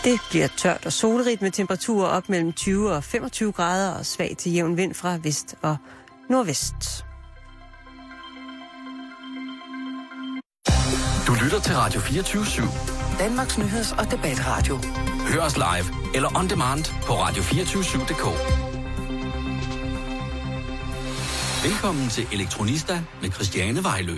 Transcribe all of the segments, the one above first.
Det bliver tørt og solrigt med temperaturer op mellem 20 og 25 grader og svag til jævn vind fra vest og nordvest. Du lytter til Radio 24/7. Danmarks nyheds- og debatradio. Hør os live eller on demand på radio247.dk. Velkommen til Elektronista med Christiane Vejlø.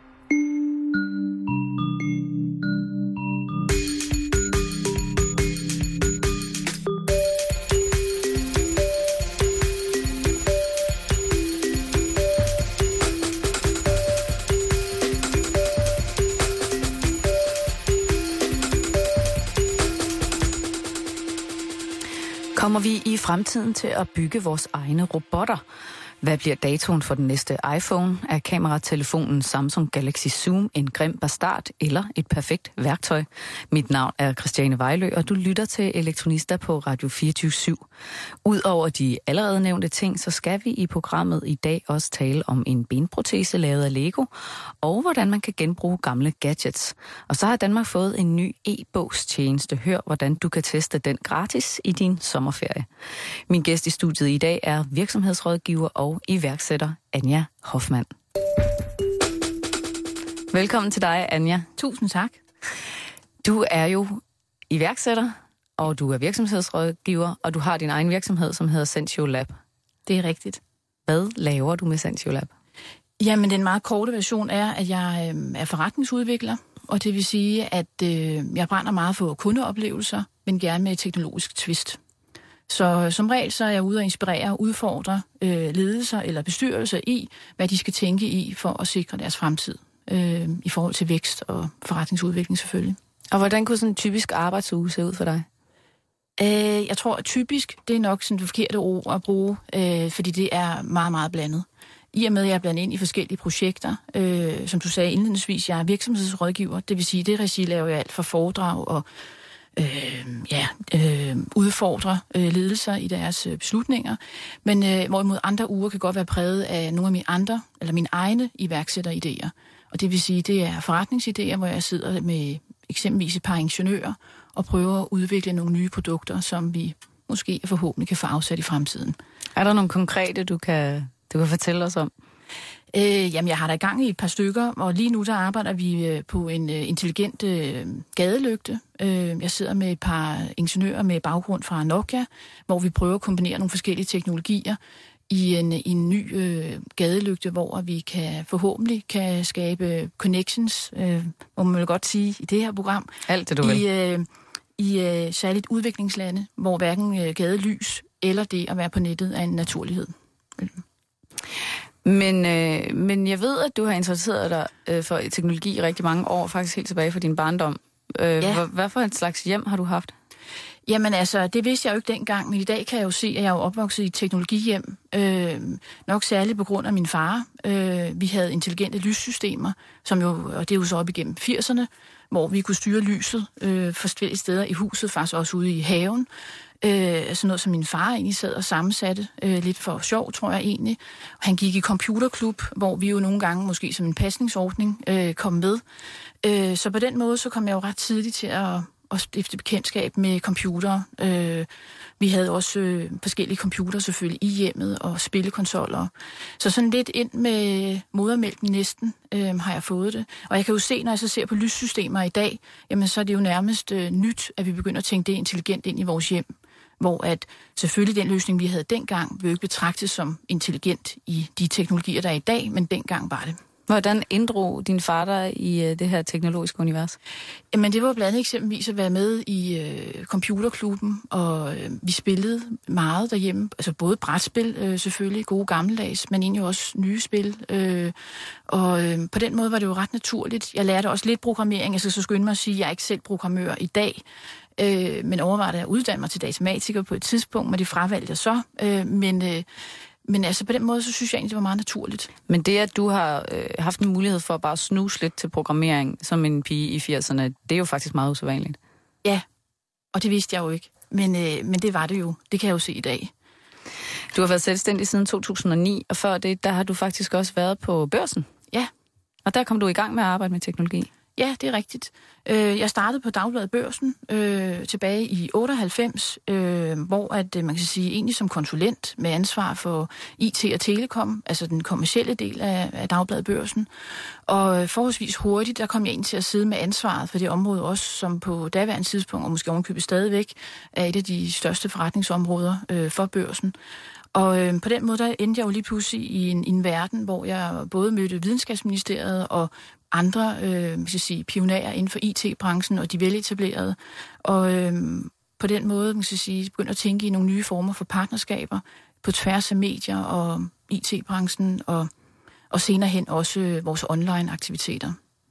Kommer vi i fremtiden til at bygge vores egne robotter? Hvad bliver datoen for den næste iPhone? Er kameratelefonen Samsung Galaxy Zoom en grim bastard eller et perfekt værktøj? Mit navn er Christiane Vejlø, og du lytter til Elektronista på Radio 24/7. Udover de allerede nævnte ting, så skal vi i programmet i dag også tale om en benprotese lavet af Lego, og hvordan man kan genbruge gamle gadgets. Og så har Danmark fået en ny e-bogstjeneste. Hør, hvordan du kan teste den gratis i din sommerferie. Min gæst i studiet i dag er virksomhedsrådgiver og iværksætter Anja Hoffmann. Velkommen til dig, Anja. Tusind tak. Du er jo iværksætter, og du er virksomhedsrådgiver, og du har din egen virksomhed, som hedder Sensio Lab. Det er rigtigt. Hvad laver du med Sensio Lab? Jamen, den meget korte version er, at jeg er forretningsudvikler, og det vil sige, at jeg brænder meget for kundeoplevelser, men gerne med et teknologisk twist. Så som regel så er jeg ude og inspirere og udfordre ledelser eller bestyrelser i, hvad de skal tænke i for at sikre deres fremtid i forhold til vækst og forretningsudvikling selvfølgelig. Og hvordan kunne sådan en typisk arbejdsuge se ud for dig? Jeg tror, at typisk, det er nok sådan det forkerte ord at bruge, fordi det er meget, meget blandet. I og med, at jeg er blandet ind i forskellige projekter, som du sagde indledningsvis, jeg er virksomhedsrådgiver, det vil sige, det regi laver jeg alt fra foredrag og udfordre ledelser i deres beslutninger. Men hvorimod andre uger kan godt være præget af nogle af mine egne iværksætteridéer. Og det vil sige, det er forretningsidéer, hvor jeg sidder med eksempelvis et par ingeniører og prøver at udvikle nogle nye produkter, som vi måske forhåbentlig kan få afsat i fremtiden. Er der nogle konkrete, du kan fortælle os om? Jamen, jeg har da i gang i et par stykker, og lige nu der arbejder vi på en intelligent gadelygte. Jeg sidder med et par ingeniører med baggrund fra Nokia, hvor vi prøver at kombinere nogle forskellige teknologier i en ny gadelygte, hvor vi forhåbentlig kan skabe connections, må man vel godt sige, i det her program. Alt det, du vil. I særligt udviklingslande, hvor hverken gadelys eller det at være på nettet er en naturlighed. Men jeg ved, at du har interesseret dig for teknologi i rigtig mange år, faktisk helt tilbage fra din barndom. Hvad for et slags hjem har du haft? Jamen altså, det vidste jeg jo ikke dengang, men i dag kan jeg jo se, at jeg er opvokset i et teknologihjem. Nok særligt på grund af min far. Vi havde intelligente lyssystemer, og det er jo så op igennem 80'erne, hvor vi kunne styre lyset forskellige steder i huset, faktisk også ude i haven. Sådan noget, som min far egentlig sad og sammensatte, lidt for sjov, tror jeg egentlig. Han gik i computerklub, hvor vi jo nogle gange, måske som en pasningsordning, kom med. Så på den måde, så kom jeg jo ret tidligt til at stifte bekendtskab med computere. Vi havde også forskellige computere selvfølgelig i hjemmet og spillekonsoller. Så sådan lidt ind med modermælken næsten har jeg fået det. Og jeg kan jo se, når jeg så ser på lyssystemer i dag, jamen så er det jo nærmest nyt, at vi begynder at tænke det intelligent ind i vores hjem. Hvor at selvfølgelig den løsning, vi havde dengang, vil ikke betragtes som intelligent i de teknologier, der er i dag, men dengang var det. Hvordan inddrog din far dig i det her teknologiske univers? Jamen det var blandt andet eksempelvis at være med i computerklubben, og vi spillede meget derhjemme. Altså både brætspil selvfølgelig, gode gammeldags, men egentlig også nye spil. På den måde var det jo ret naturligt. Jeg lærte også lidt programmering. Jeg skal så skynde mig at sige, at jeg er ikke selv programmør i dag, men overvejede at uddanne mig til datamatiker på et tidspunkt, men det fravalgte jeg så. Men altså på den måde, så synes jeg egentlig, det var meget naturligt. Men det, at du har haft en mulighed for at bare snuse lidt til programmering som en pige i 80'erne, det er jo faktisk meget usædvanligt. Ja, og det vidste jeg jo ikke. Men det var det jo. Det kan jeg jo se i dag. Du har været selvstændig siden 2009, og før det, der har du faktisk også været på børsen. Ja. Og der kom du i gang med at arbejde med teknologi. Ja, det er rigtigt. Jeg startede på Dagbladet Børsen tilbage i 98, hvor at man kan sige egentlig som konsulent med ansvar for IT og Telekom, altså den kommercielle del af Dagbladet Børsen. Og forholdsvis hurtigt, der kom jeg ind til at sidde med ansvaret for det område også, som på daværende tidspunkt, og måske ovenkøbet stadigvæk, er et af de største forretningsområder for Børsen. Og på den måde, der endte jeg jo lige pludselig i en verden, hvor jeg både mødte Videnskabsministeriet og andre pionerer inden for IT-branchen og de veletablerede. Og på den måde, begyndte at tænke i nogle nye former for partnerskaber på tværs af medier og IT-branchen og senere hen også vores online-aktiviteter.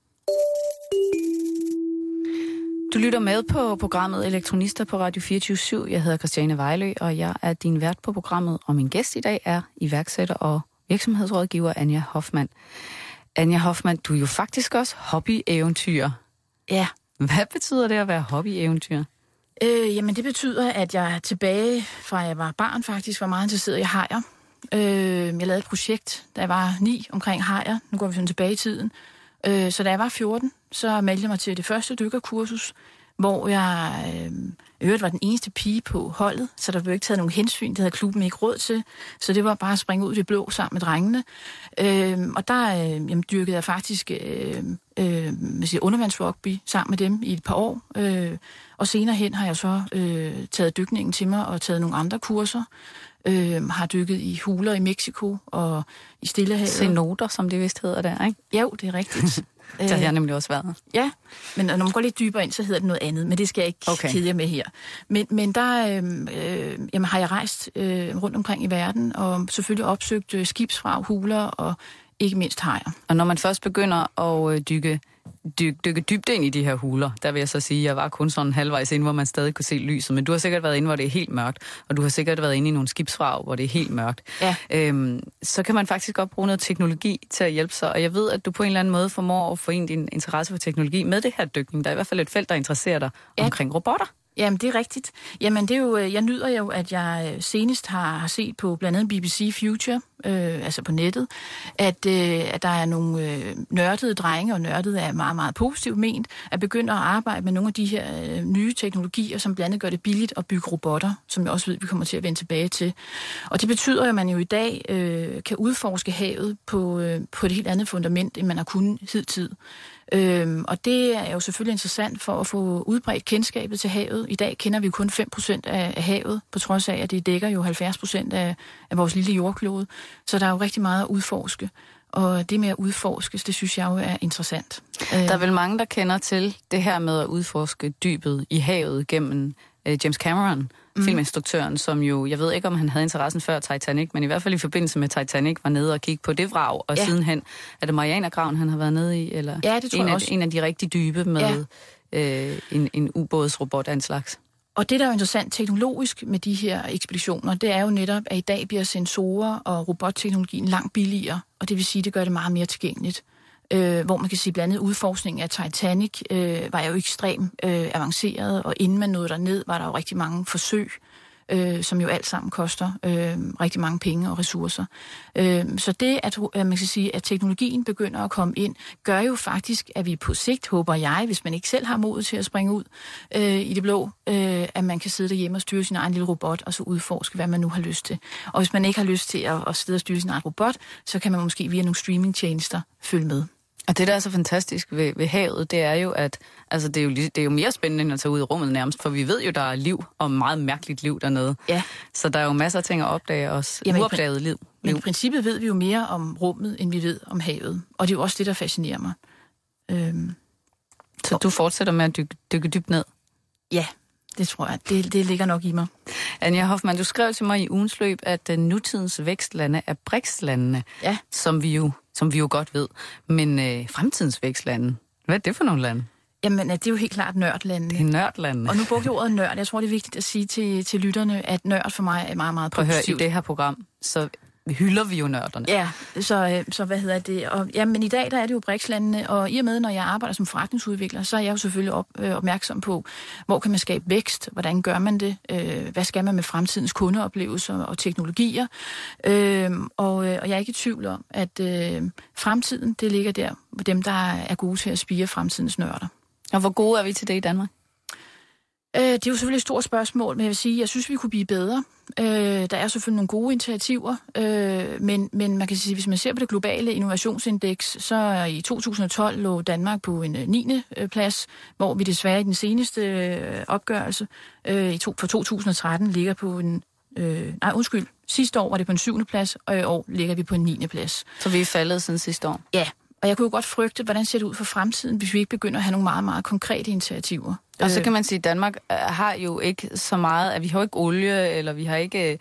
Du lytter med på programmet Elektronister på Radio 24/7. Jeg hedder Christiane Vejlø, og jeg er din vært på programmet, og min gæst i dag er iværksætter og virksomhedsrådgiver Anja Hoffmann. Anja Hoffmann, du er jo faktisk også hobby-eventyr. Ja. Hvad betyder det at være hobby-eventyr? Jamen det betyder, at jeg tilbage fra jeg var barn faktisk var meget interesseret i hajer. Jeg lavede et projekt, da jeg var 9 omkring hajer. Nu går vi sådan tilbage i tiden. Så da jeg var 14, så meldte jeg mig til det første dykkerkursus, hvor jeg øvrigt var den eneste pige på holdet, så der blev ikke taget nogen hensyn, det havde klubben ikke råd til, så det var bare at springe ud i det blå sammen med drengene. Og der dyrkede jeg faktisk undervandsrugby sammen med dem i et par år, og senere hen har jeg så taget dykningen til mig og taget nogle andre kurser. Har dykket i huler i Mexico og i Stillehavet. Cenoter, som det vist hedder der, ikke? Jo, det er rigtigt. Det har jeg nemlig også været. Ja, men når man går lidt dybere ind, så hedder det noget andet, men det skal jeg ikke kede jer med her. Men der har jeg rejst rundt omkring i verden, og selvfølgelig opsøgt skibsvrag, huler og ikke mindst hajer. Og når man først begynder at dykke dybt ind i de her huler, der vil jeg så sige, at jeg var kun sådan halvvejs inde, hvor man stadig kunne se lyset, men du har sikkert været inde, hvor det er helt mørkt, og du har sikkert været inde i nogle skibsvrag, hvor det er helt mørkt. Ja. Så kan man faktisk godt bruge noget teknologi til at hjælpe sig, og jeg ved, at du på en eller anden måde formår at forene din interesse for teknologi med det her dykning. Der er i hvert fald et felt, der interesserer dig omkring robotter. Jamen, det er rigtigt. Jamen, det er jo, jeg nyder jo, at jeg senest har set på blandt andet BBC Future, altså på nettet, at der er nogle nørdede drenge, og nørdede er meget, meget positivt ment, at begynde at arbejde med nogle af de her nye teknologier, som blandt andet gør det billigt at bygge robotter, som jeg også ved, vi kommer til at vende tilbage til. Og det betyder, at man jo i dag kan udforske havet på et helt andet fundament, end man har kunnet hidtil. Og det er jo selvfølgelig interessant for at få udbredt kendskabet til havet. I dag kender vi jo kun 5% af havet, på trods af, at det dækker jo 70% af vores lille jordklode. Så der er jo rigtig meget at udforske. Og det med at udforskes, det synes jeg jo er interessant. Der er vel mange, der kender til det her med at udforske dybet i havet gennem James Cameron, filminstruktøren, som jo, jeg ved ikke, om han havde interessen før Titanic, men i hvert fald i forbindelse med Titanic var nede og kigge på det vrag, og sidenhen, er det Marianergraven, han har været nede i, eller det tror jeg også. En af de rigtig dybe med en ubådsrobot af en slags. Og det, der er jo interessant teknologisk med de her ekspeditioner, det er jo netop, at i dag bliver sensorer og robotteknologien langt billigere, og det vil sige, at det gør det meget mere tilgængeligt. Hvor man kan sige, blandt andet udforskningen af Titanic var jo ekstremt avanceret, og inden man nåede derned, var der jo rigtig mange forsøg, som jo alt sammen koster rigtig mange penge og ressourcer. Så det, at man kan sige, at teknologien begynder at komme ind, gør jo faktisk, at vi på sigt, håber jeg, hvis man ikke selv har mod til at springe ud i det blå, at man kan sidde derhjemme og styre sin egen lille robot, og så udforske, hvad man nu har lyst til. Og hvis man ikke har lyst til at sidde og styre sin egen robot, så kan man måske via nogle streamingtjenester følge med. Og det, der er så fantastisk ved havet, det er jo, at altså, det er jo mere spændende end at tage ud i rummet nærmest, for vi ved jo, der er liv, og meget mærkeligt liv dernede. Ja. Så der er jo masser af ting at opdage os. Uopdaget liv. Men i princippet ved vi jo mere om rummet, end vi ved om havet. Og det er jo også det, der fascinerer mig. Så du fortsætter med at dykke dybt ned? Ja, det tror jeg. Det ligger nok i mig. Anja Hoffmann, du skrev til mig i ugens løb, at nutidens vækstlande er BRICS-landene, som vi jo godt ved. Men fremtidens vækstlande, hvad er det for nogle lande? Jamen, det er jo helt klart nørdlandene. Det er nørdlandene. Og nu brugte jeg ordet nørd. Jeg tror, det er vigtigt at sige til lytterne, at nørd for mig er meget, meget positivt. Prøv at høre, i det her program, så hylder vi jo nørderne. Ja, så hvad hedder det? Og, ja, men i dag der er det jo BRICS-landene, og i og med, når jeg arbejder som forretningsudvikler, så er jeg jo selvfølgelig opmærksom på, hvor kan man skabe vækst, hvordan gør man det, hvad skal man med fremtidens kundeoplevelser og teknologier. Og jeg er ikke i tvivl om, at fremtiden, det ligger der, hvor dem, der er gode til at spire fremtidens nørder. Og hvor gode er vi til det i Danmark? Det er jo selvfølgelig et stort spørgsmål, men jeg vil sige, jeg synes, vi kunne blive bedre. Der er selvfølgelig nogle gode initiativer, men man kan sige, hvis man ser på det globale innovationsindeks, så i 2012 lå Danmark på en 9. plads, hvor vi desværre i den seneste opgørelse for 2013 ligger på en... sidste år var det på en 7. plads, og i år ligger vi på en 9. plads. Så vi er faldet siden sidste år? Ja. Og jeg kunne jo godt frygte, hvordan ser det ud for fremtiden, hvis vi ikke begynder at have nogle meget, meget konkrete initiativer. Og så kan man sige, at Danmark har jo ikke så meget, at vi har ikke olie, eller vi har ikke,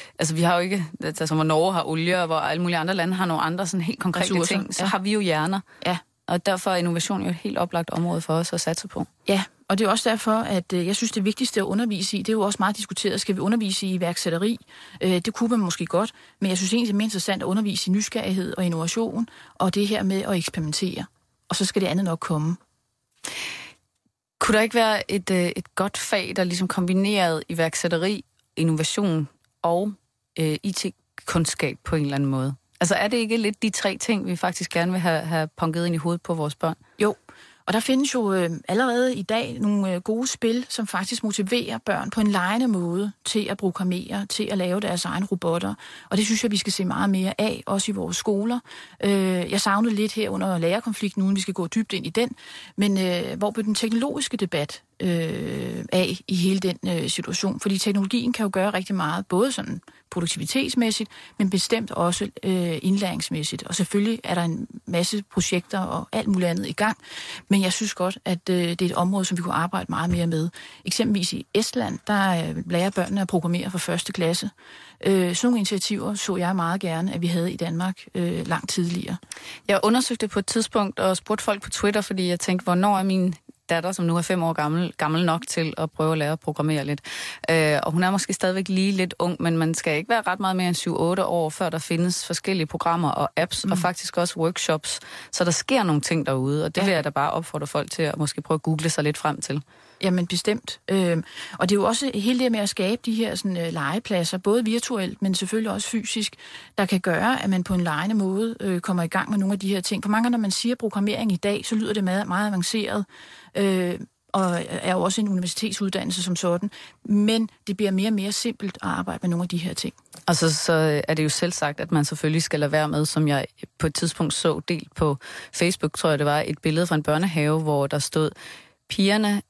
altså hvor Norge har olie, og hvor alle mulige andre lande har nogle andre sådan helt konkrete ressourcer, ting, så har vi jo hjerner. Ja. Og derfor er innovation jo et helt oplagt område for os at satse på. Ja, og det er også derfor, at jeg synes, det vigtigste at undervise i, det er jo også meget diskuteret, skal vi undervise i iværksætteri? Det kunne man måske godt, men jeg synes egentlig, det er mere interessant at undervise i nysgerrighed og innovation, og det her med at eksperimentere. Og så skal det andet nok komme. Kunne der ikke være et godt fag, der ligesom kombinerede iværksætteri, innovation og IT-kundskab på en eller anden måde? Altså er det ikke lidt de 3 ting, vi faktisk gerne vil have punket ind i hovedet på vores børn? Jo, og der findes jo allerede i dag nogle gode spil, som faktisk motiverer børn på en legende måde til at programmere, til at lave deres egne robotter. Og det synes jeg, vi skal se meget mere af, også i vores skoler. Jeg savnede lidt her under lærerkonflikten, uden vi skal gå dybt ind i den, men hvor blev den teknologiske debat af i hele den situation? Fordi teknologien kan jo gøre rigtig meget, både sådan produktivitetsmæssigt, men bestemt også indlæringsmæssigt. Og selvfølgelig er der en masse projekter og alt muligt andet i gang, men jeg synes godt, at det er et område, som vi kunne arbejde meget mere med. Eksempelvis i Estland, der lærer børnene at programmere fra 1. klasse. Sådan nogle initiativer så jeg meget gerne, at vi havde i Danmark langt tidligere. Jeg undersøgte på et tidspunkt og spurgte folk på Twitter, fordi jeg tænkte, hvornår er min datter, som nu er 5 år gammel nok til at prøve at lære at programmere lidt. Og hun er måske stadigvæk lige lidt ung, men man skal ikke være ret meget mere end 7-8 år, før der findes forskellige programmer og apps, og faktisk også workshops. Så der sker nogle ting derude, og det vil jeg da bare opfordre folk til at måske prøve at google sig lidt frem til. Jamen bestemt. Og det er jo også hele det med at skabe de her sådan, legepladser, både virtuelt, men selvfølgelig også fysisk, der kan gøre, at man på en legende måde kommer i gang med nogle af de her ting. For mange gange, når man siger programmering i dag, så lyder det meget, meget avanceret, og er jo også en universitetsuddannelse som sådan, men det bliver mere og mere simpelt at arbejde med nogle af de her ting. Og så er det jo selv sagt, at man selvfølgelig skal lade være med, som jeg på et tidspunkt så delt på Facebook, tror jeg det var, et billede fra en børnehave, hvor der stod, drengene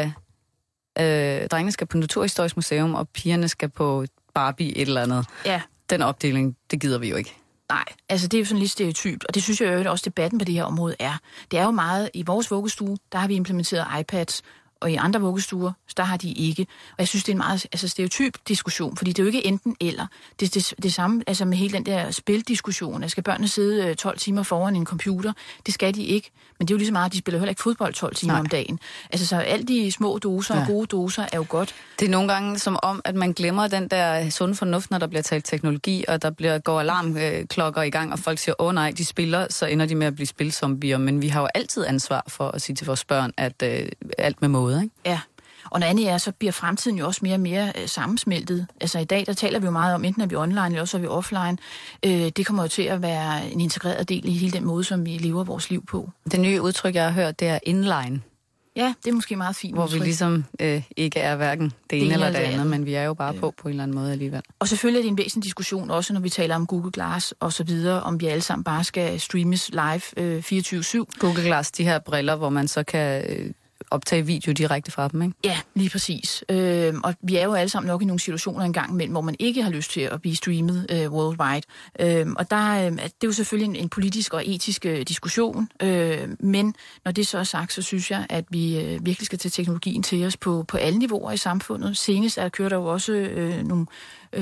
skal på Naturhistorisk Museum, og pigerne skal på Barbie et eller andet. Ja. Den opdeling, det gider vi jo ikke. Nej, altså det er jo sådan lidt stereotypt, og det synes jeg jo også, debatten på det her område er. Det er jo meget, i vores vuggestue, der har vi implementeret iPads, og i andre vuggestuer, der har de ikke. Og jeg synes, det er en meget stereotyp diskussion, fordi det er jo ikke enten eller. Det samme altså med hele den der spildiskussion. Skal børnene sidde 12 timer foran en computer? Det skal de ikke. Men det er jo lige så meget, at de spiller heller ikke fodbold 12 timer om dagen. Altså så alle de små doser og gode doser er jo godt. Det er nogle gange som om, at man glemmer den der sunde fornuft, når der bliver talt teknologi, og der går alarmklokker i gang, og folk siger, nej, de spiller, så ender de med at blive spilzombier. Men vi har jo altid ansvar for at sige til vores børn, at alt med måde, ikke? Ja. Og noget andet er, så bliver fremtiden jo også mere og mere sammensmeltet. Altså i dag, der taler vi jo meget om, enten er vi online, eller også er vi offline. Det kommer jo til at være en integreret del i hele den måde, som vi lever vores liv på. Det nye udtryk, jeg har hørt, det er inline. Ja, det er måske meget fint. Hvor vi ligesom ikke er hverken det ene eller det andet, men vi er jo bare på en eller anden måde alligevel. Og selvfølgelig er det en væsentlig diskussion, også når vi taler om Google Glass og så videre, om vi alle sammen bare skal streames live 24/7. Google Glass, de her briller, hvor man så kan optage video direkte fra dem, ikke? Ja, lige præcis. Og vi er jo alle sammen nok i nogle situationer engang imellem, hvor man ikke har lyst til at blive streamet worldwide. Og der det er jo selvfølgelig en politisk og etisk diskussion, men når det så er sagt, så synes jeg, at vi virkelig skal tage teknologien til os på alle niveauer i samfundet. Senest kører der jo også nogle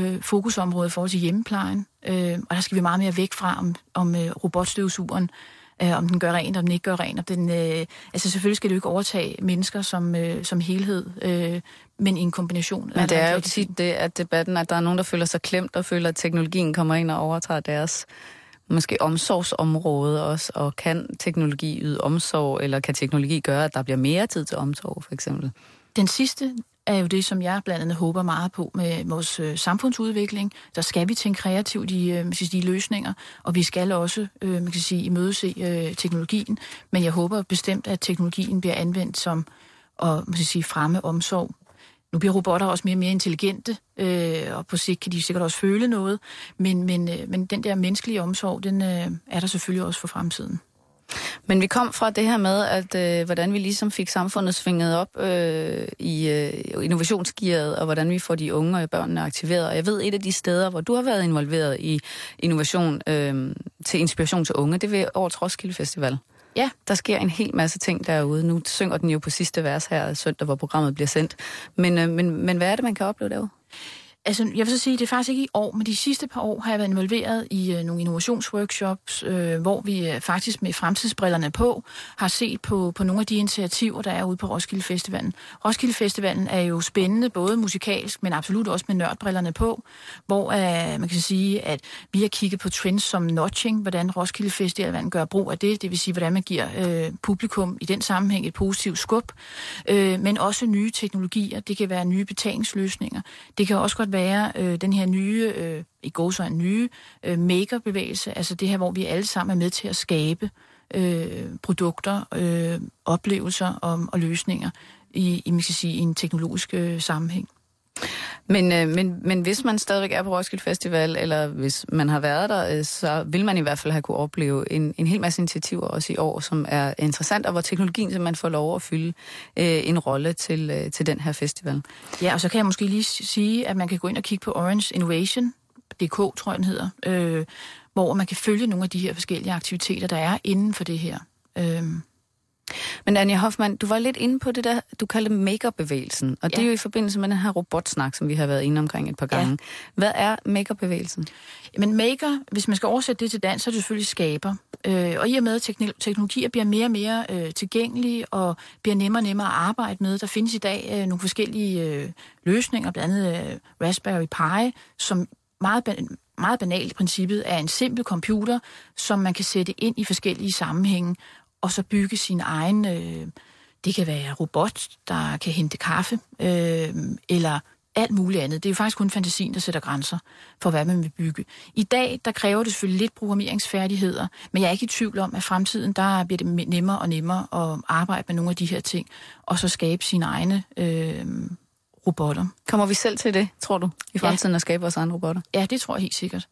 fokusområder i forhold til hjemmeplejen, og der skal vi meget mere væk fra, om robotstøvsugeren Om den gør rent, om den ikke gør rent. Om den, altså selvfølgelig skal det jo ikke overtage mennesker som helhed, men i en kombination. Men det er jo tit det, at debatten, at der er nogen, der føler sig klemt og føler, at teknologien kommer ind og overtager deres måske omsorgsområde også, og kan teknologi yde omsorg, eller kan teknologi gøre, at der bliver mere tid til omsorg, for eksempel? Den sidste er jo det, som jeg blandt andet håber meget på med vores samfundsudvikling. Der skal vi tænke kreativt i løsninger, og vi skal også imødese teknologien. Men jeg håber bestemt, at teknologien bliver anvendt som at fremme omsorg. Nu bliver robotter også mere og mere intelligente, og på sigt kan de sikkert også føle noget. Men den der menneskelige omsorg, den er der selvfølgelig også for fremtiden. Men vi kom fra det her med, at hvordan vi ligesom fik samfundet svinget op i innovationsgearet, og hvordan vi får de unge og børnene aktiveret. Og jeg ved, et af de steder, hvor du har været involveret i innovation til inspiration til unge, det er ved årets Roskilde Festival. Ja, der sker en hel masse ting derude. Nu synger den jo på sidste vers her søndag, hvor programmet bliver sendt. Men hvad er det, man kan opleve derude? Altså, jeg vil så sige, det er faktisk ikke i år, men de sidste par år har jeg været involveret i nogle innovationsworkshops, hvor vi faktisk med fremtidsbrillerne på har set på nogle af de initiativer, der er ude på Roskilde Festivalen. Roskilde Festivalen er jo spændende, både musikalsk, men absolut også med nørdbrillerne på, hvor man kan sige, at vi har kigget på trends som notching, hvordan Roskilde Festivalen gør brug af det vil sige, hvordan man giver publikum i den sammenhæng et positivt skub, men også nye teknologier. Det kan være nye betalingsløsninger. Det kan også godt være den her nye, makerbevægelse, altså det her, hvor vi alle sammen er med til at skabe produkter, oplevelser og løsninger i en teknologisk sammenhæng. Men hvis man stadigvæk er på Roskilde Festival, eller hvis man har været der, så vil man i hvert fald have kunne opleve en hel masse initiativer også i år, som er interessant, og hvor teknologien simpelthen får lov at fylde en rolle til den her festival. Ja, og så kan jeg måske lige sige, at man kan gå ind og kigge på Orange Innovation.dk, tror jeg den hedder, hvor man kan følge nogle af de her forskellige aktiviteter, der er inden for det her. Men Anja Hoffmann, du var lidt inde på det der, du kaldte makerbevægelsen, og det er jo i forbindelse med den her robotsnak, som vi har været inde omkring et par gange. Ja. Hvad er makerbevægelsen? Jamen maker, hvis man skal oversætte det til dansk, så er det selvfølgelig skaber. Og i og med, at teknologier bliver mere og mere tilgængelige og bliver nemmere og nemmere at arbejde med. Der findes i dag nogle forskellige løsninger, blandt andet Raspberry Pi, som meget banalt i princippet er en simpel computer, som man kan sætte ind i forskellige sammenhænge, og så bygge sin egen, det kan være robot, der kan hente kaffe, eller alt muligt andet. Det er jo faktisk kun fantasien, der sætter grænser for, hvad man vil bygge. I dag, der kræver det selvfølgelig lidt programmeringsfærdigheder, men jeg er ikke i tvivl om, at fremtiden, der bliver det nemmere og nemmere at arbejde med nogle af de her ting, og så skabe sine egne robotter. Kommer vi selv til det, tror du, i fremtiden at skabe vores egne robotter? Ja, det tror jeg helt sikkert.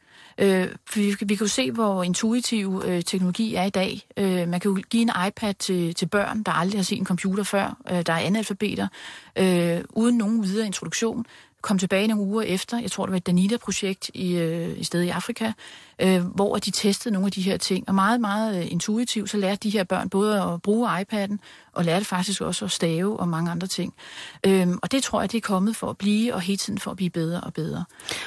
Vi kan jo se, hvor intuitiv teknologi er i dag. Man kan jo give en iPad til børn, der aldrig har set en computer før. Der er analfabeter, uden nogen videre introduktion. Kom tilbage nogle uger efter, jeg tror det var et Danida-projekt i stedet i Afrika, hvor de testede nogle af de her ting. Og meget, meget intuitivt, så lærte de her børn både at bruge iPad'en, og lærte faktisk også at stave og mange andre ting. Og det tror jeg, det er kommet for at blive, og hele tiden for at blive bedre og bedre.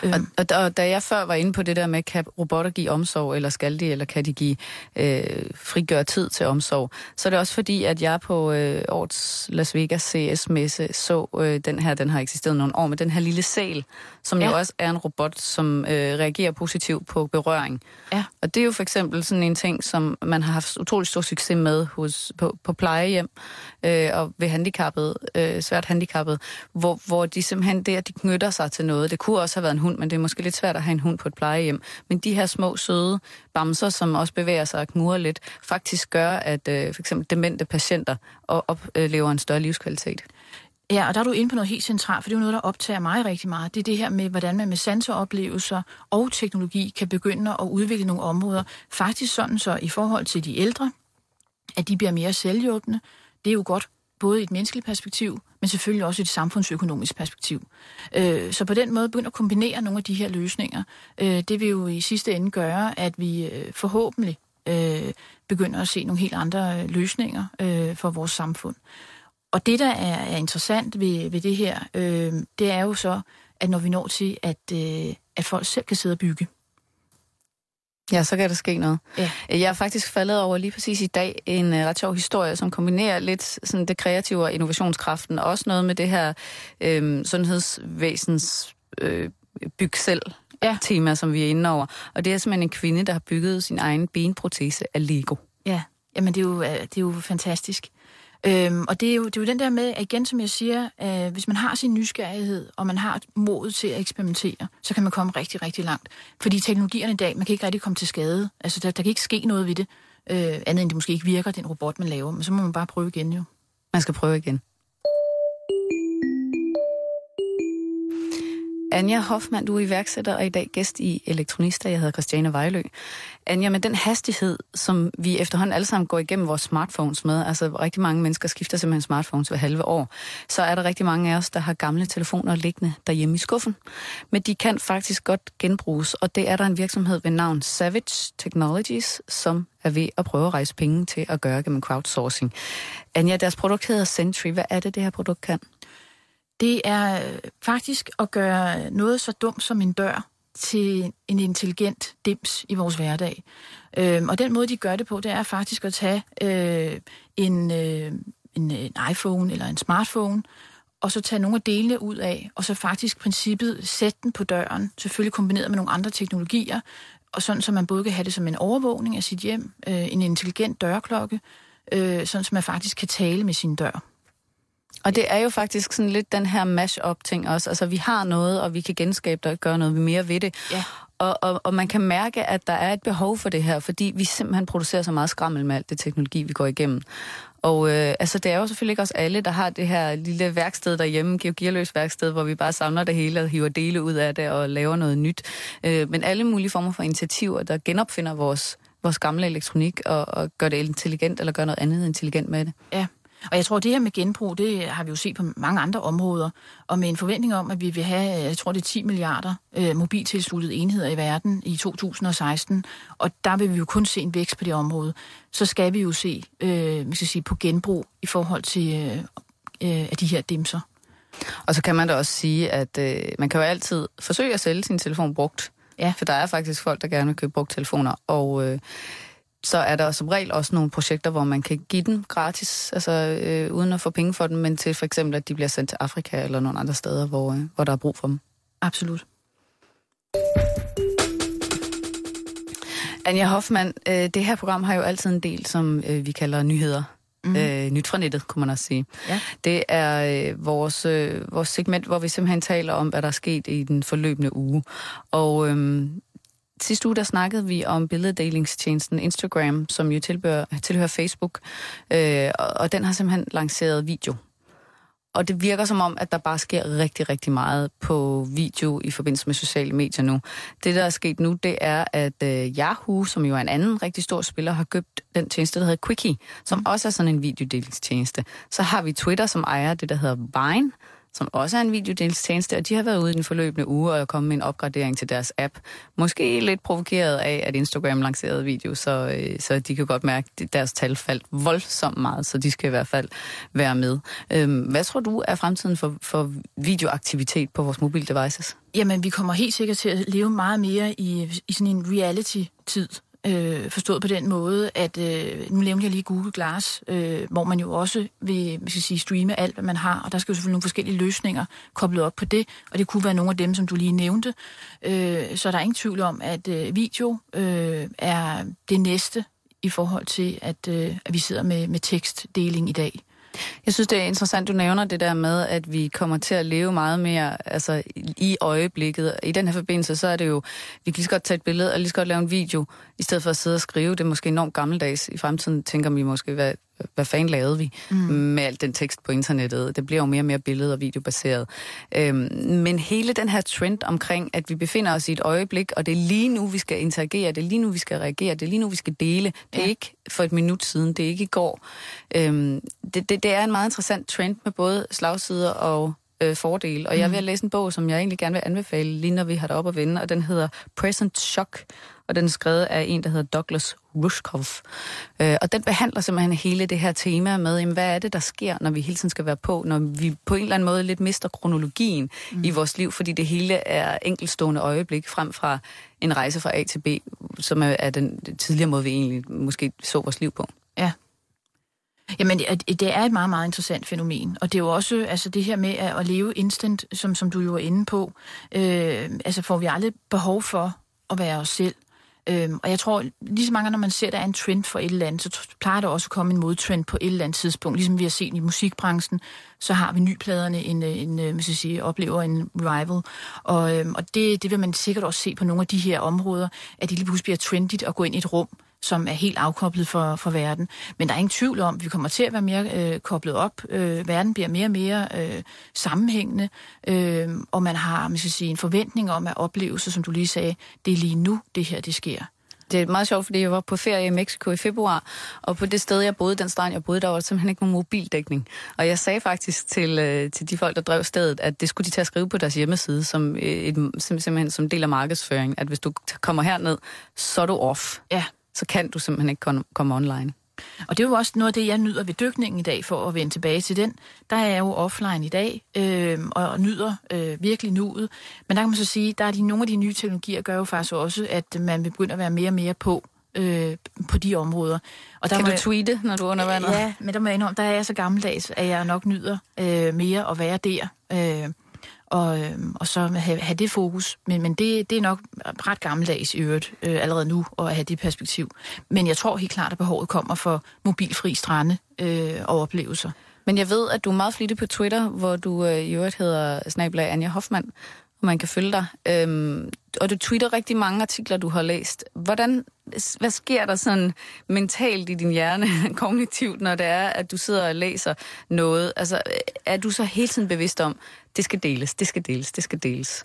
Og da jeg før var inde på det der med, kan robotter give omsorg, eller skal de, eller kan de give frigøre tid til omsorg, så er det også fordi, at jeg på årets Las Vegas CS-messe så den har eksisteret nogle år, med den her lille sæl, som jo også er en robot, som reagerer positivt på berøring. Ja. Og det er jo for eksempel sådan en ting, som man har haft utrolig stor succes med på plejehjem og ved handicappede, svært handicappede, hvor de simpelthen de knytter sig til noget. Det kunne også have været en hund, men det er måske lidt svært at have en hund på et plejehjem. Men de her små, søde bamser, som også bevæger sig og knurrer lidt, faktisk gør, at for eksempel demente patienter oplever en større livskvalitet. Ja, og der er du inde på noget helt centralt, for det er jo noget, der optager mig rigtig meget. Det er det her med, hvordan man med sanseoplevelser og teknologi kan begynde at udvikle nogle områder. Faktisk sådan så i forhold til de ældre, at de bliver mere selvhjulpne. Det er jo godt både i et menneskeligt perspektiv, men selvfølgelig også i et samfundsøkonomisk perspektiv. Så på den måde begynder at kombinere nogle af de her løsninger. Det vil jo i sidste ende gøre, at vi forhåbentlig begynder at se nogle helt andre løsninger for vores samfund. Og det, der er interessant ved det her, det er jo så, at når vi når til, at folk selv kan sidde og bygge. Ja, så kan der ske noget. Ja. Jeg er faktisk faldet over lige præcis i dag en ret sjov historie, som kombinerer lidt sådan det kreative og innovationskraften, og også noget med det her sundhedsvæsens byg selv tema, som vi er inde over. Og det er simpelthen en kvinde, der har bygget sin egen benprotese af Lego. Ja, jamen det er jo fantastisk. Og det er jo den der med, igen som jeg siger, hvis man har sin nysgerrighed, og man har modet til at eksperimentere, så kan man komme rigtig, rigtig langt. Fordi teknologierne i dag, man kan ikke rigtig komme til skade. Altså der kan ikke ske noget ved det, andet end det måske ikke virker, den robot man laver. Men så må man bare prøve igen jo. Man skal prøve igen. Anja Hoffmann, du er iværksætter og i dag gæst i Elektronista. Jeg hedder Christiane Vejlø. Anja, med den hastighed, som vi efterhånden alle sammen går igennem vores smartphones med, altså rigtig mange mennesker skifter simpelthen smartphones hver halve år, så er der rigtig mange af os, der har gamle telefoner liggende derhjemme i skuffen. Men de kan faktisk godt genbruges, og det er der en virksomhed ved navn Savage Technologies, som er ved at prøve at rejse penge til at gøre gennem crowdsourcing. Anja, deres produkt hedder Sentry. Hvad er det her produkt kan? Det er faktisk at gøre noget så dumt som en dør til en intelligent dims i vores hverdag. Og den måde, de gør det på, det er faktisk at tage en iPhone eller en smartphone, og så tage nogle af delene ud af, og så faktisk princippet sætte den på døren, selvfølgelig kombineret med nogle andre teknologier, og sådan, så man både kan have det som en overvågning af sit hjem, en intelligent dørklokke, sådan, så man faktisk kan tale med sin dør. Og det er jo faktisk sådan lidt den her mash-up-ting også. Altså, vi har noget, og vi kan genskabe det og gøre noget mere ved det. Ja. Og man kan mærke, at der er et behov for det her, fordi vi simpelthen producerer så meget skrammel med alt det teknologi, vi går igennem. Og altså, det er jo selvfølgelig ikke os alle, der har det her lille værksted derhjemme, gearløs værksted, hvor vi bare samler det hele og hiver dele ud af det og laver noget nyt. Men alle mulige former for initiativer, der genopfinder vores gamle elektronik og gør det intelligent, eller gør noget andet intelligent med det. Ja. Og jeg tror, det her med genbrug, det har vi jo set på mange andre områder, og med en forventning om, at vi vil have, jeg tror det er 10 milliarder mobiltilsluttede enheder i verden i 2016, og der vil vi jo kun se en vækst på det område. Så skal vi jo se, på genbrug i forhold til af de her dimser. Og så kan man da også sige, at man kan jo altid forsøge at sælge sin telefon brugt, for der er faktisk folk, der gerne vil købe brugt telefoner, og så er der som regel også nogle projekter, hvor man kan give dem gratis, altså uden at få penge for dem, men til for eksempel, at de bliver sendt til Afrika eller nogle andre steder, hvor der er brug for dem. Absolut. Anja Hoffmann, det her program har jo altid en del, som vi kalder nyheder. Nyt fra nettet, kunne man også sige. Ja. Det er vores segment, hvor vi simpelthen taler om, hvad der er sket i den forløbende uge. Og sidste uge, der snakkede vi om billeddelingstjenesten Instagram, som jo tilhører Facebook, og den har simpelthen lanceret video. Og det virker som om, at der bare sker rigtig, rigtig meget på video i forbindelse med sociale medier nu. Det, der er sket nu, det er, at Yahoo, som jo er en anden rigtig stor spiller, har købt den tjeneste, der hedder Quickie, som også er sådan en videodelingstjeneste. Så har vi Twitter, som ejer det, der hedder Vine, som også er en videodelingstjeneste, og de har været ude i den forløbende uge og er kommet med en opgradering til deres app. Måske lidt provokeret af, at Instagram lancerede video, så de kan godt mærke, at deres tal faldt voldsomt meget, så de skal i hvert fald være med. Hvad tror du er fremtiden for videoaktivitet på vores mobile devices? Jamen, vi kommer helt sikkert til at leve meget mere i sådan en reality-tid. Forstået på den måde, at nu nævnte jeg lige Google Glass, hvor man jo også vil streame alt, hvad man har, og der skal jo selvfølgelig nogle forskellige løsninger koblet op på det, og det kunne være nogle af dem, som du lige nævnte. Så der er ingen tvivl om, at video er det næste i forhold til, at vi sidder med tekstdeling i dag. Jeg synes, det er interessant, du nævner det der med, at vi kommer til at leve meget mere altså, i øjeblikket. I den her forbindelse, så er det jo, vi kan lige så godt tage et billede og lige så godt lave en video, i stedet for at sidde og skrive. Det er måske enormt gammeldags. I fremtiden tænker vi måske, hvad fanden lavede vi med al den tekst på internettet? Det bliver jo mere og mere billede- og videobaseret. Men hele den her trend omkring, at vi befinder os i et øjeblik, og det er lige nu, vi skal interagere, det er lige nu, vi skal reagere, det er lige nu, vi skal dele. Det er ikke for et minut siden, det er ikke i går. Det er en meget interessant trend med både slagsider og fordele. Og jeg vil læse en bog, som jeg egentlig gerne vil anbefale, lige når vi har det op at vende, og den hedder Present Shock, og den er skrevet af en, der hedder Douglas Rushkoff. Og den behandler simpelthen hele det her tema med, jamen, hvad er det, der sker, når vi hele tiden skal være på, når vi på en eller anden måde lidt mister kronologien i vores liv, fordi det hele er enkeltstående øjeblik frem fra en rejse fra A til B, som er den tidligere måde, vi egentlig måske så vores liv på. Ja. Jamen, det er et meget, meget interessant fænomen. Og det er jo også altså det her med at leve instant, som du jo er inde på. Altså får vi aldrig behov for at være os selv. Og jeg tror, lige så mange, når man ser, der er en trend for et eller andet, så plejer der også at komme en modtrend på et eller andet tidspunkt. Ligesom vi har set i musikbranchen, så har vi nypladerne oplever en revival. Og det vil man sikkert også se på nogle af de her områder, at det lige pludselig bliver trendigt at gå ind i et rum, som er helt afkoblet for verden. Men der er ingen tvivl om, at vi kommer til at være mere koblet op. Verden bliver mere og mere sammenhængende, og man har en forventning om at oplevelser, som du lige sagde, det er lige nu, det her, det sker. Det er meget sjovt, fordi jeg var på ferie i Mexico i februar, og på det sted, jeg boede, den strand, jeg boede, der var simpelthen ikke nogen mobildækning. Og jeg sagde faktisk til de folk, der drev stedet, at det skulle de tage at skrive på deres hjemmeside, simpelthen som del af markedsføring, at hvis du kommer herned, så er du off. Ja. Så kan du simpelthen ikke komme online. Og det er jo også noget af det, jeg nyder ved dykningen i dag, for at vende tilbage til den. Der er jeg jo offline i dag, og nyder virkelig nuet. Men der kan man så sige, at nogle af de nye teknologier gør jo faktisk også, at man vil begynde at være mere og mere på de områder. Og der kan du tweete, når du er under vandet? Ja, men der er jeg så gammeldags, at jeg nok nyder mere at være der. Og så have det fokus. Men det er nok ret gammeldags i øvrigt allerede nu at have det perspektiv. Men jeg tror helt klart, at behovet kommer for mobilfri strande og oplevelser. Men jeg ved, at du er meget flittig på Twitter, hvor du i øvrigt hedder @Anja Hoffmann, og man kan følge dig. Og du tweeter rigtig mange artikler, du har læst. Hvad sker der sådan mentalt i din hjerne, kognitivt, når det er, at du sidder og læser noget? Altså, er du så hele tiden bevidst om, det skal deles, det skal deles, det skal deles?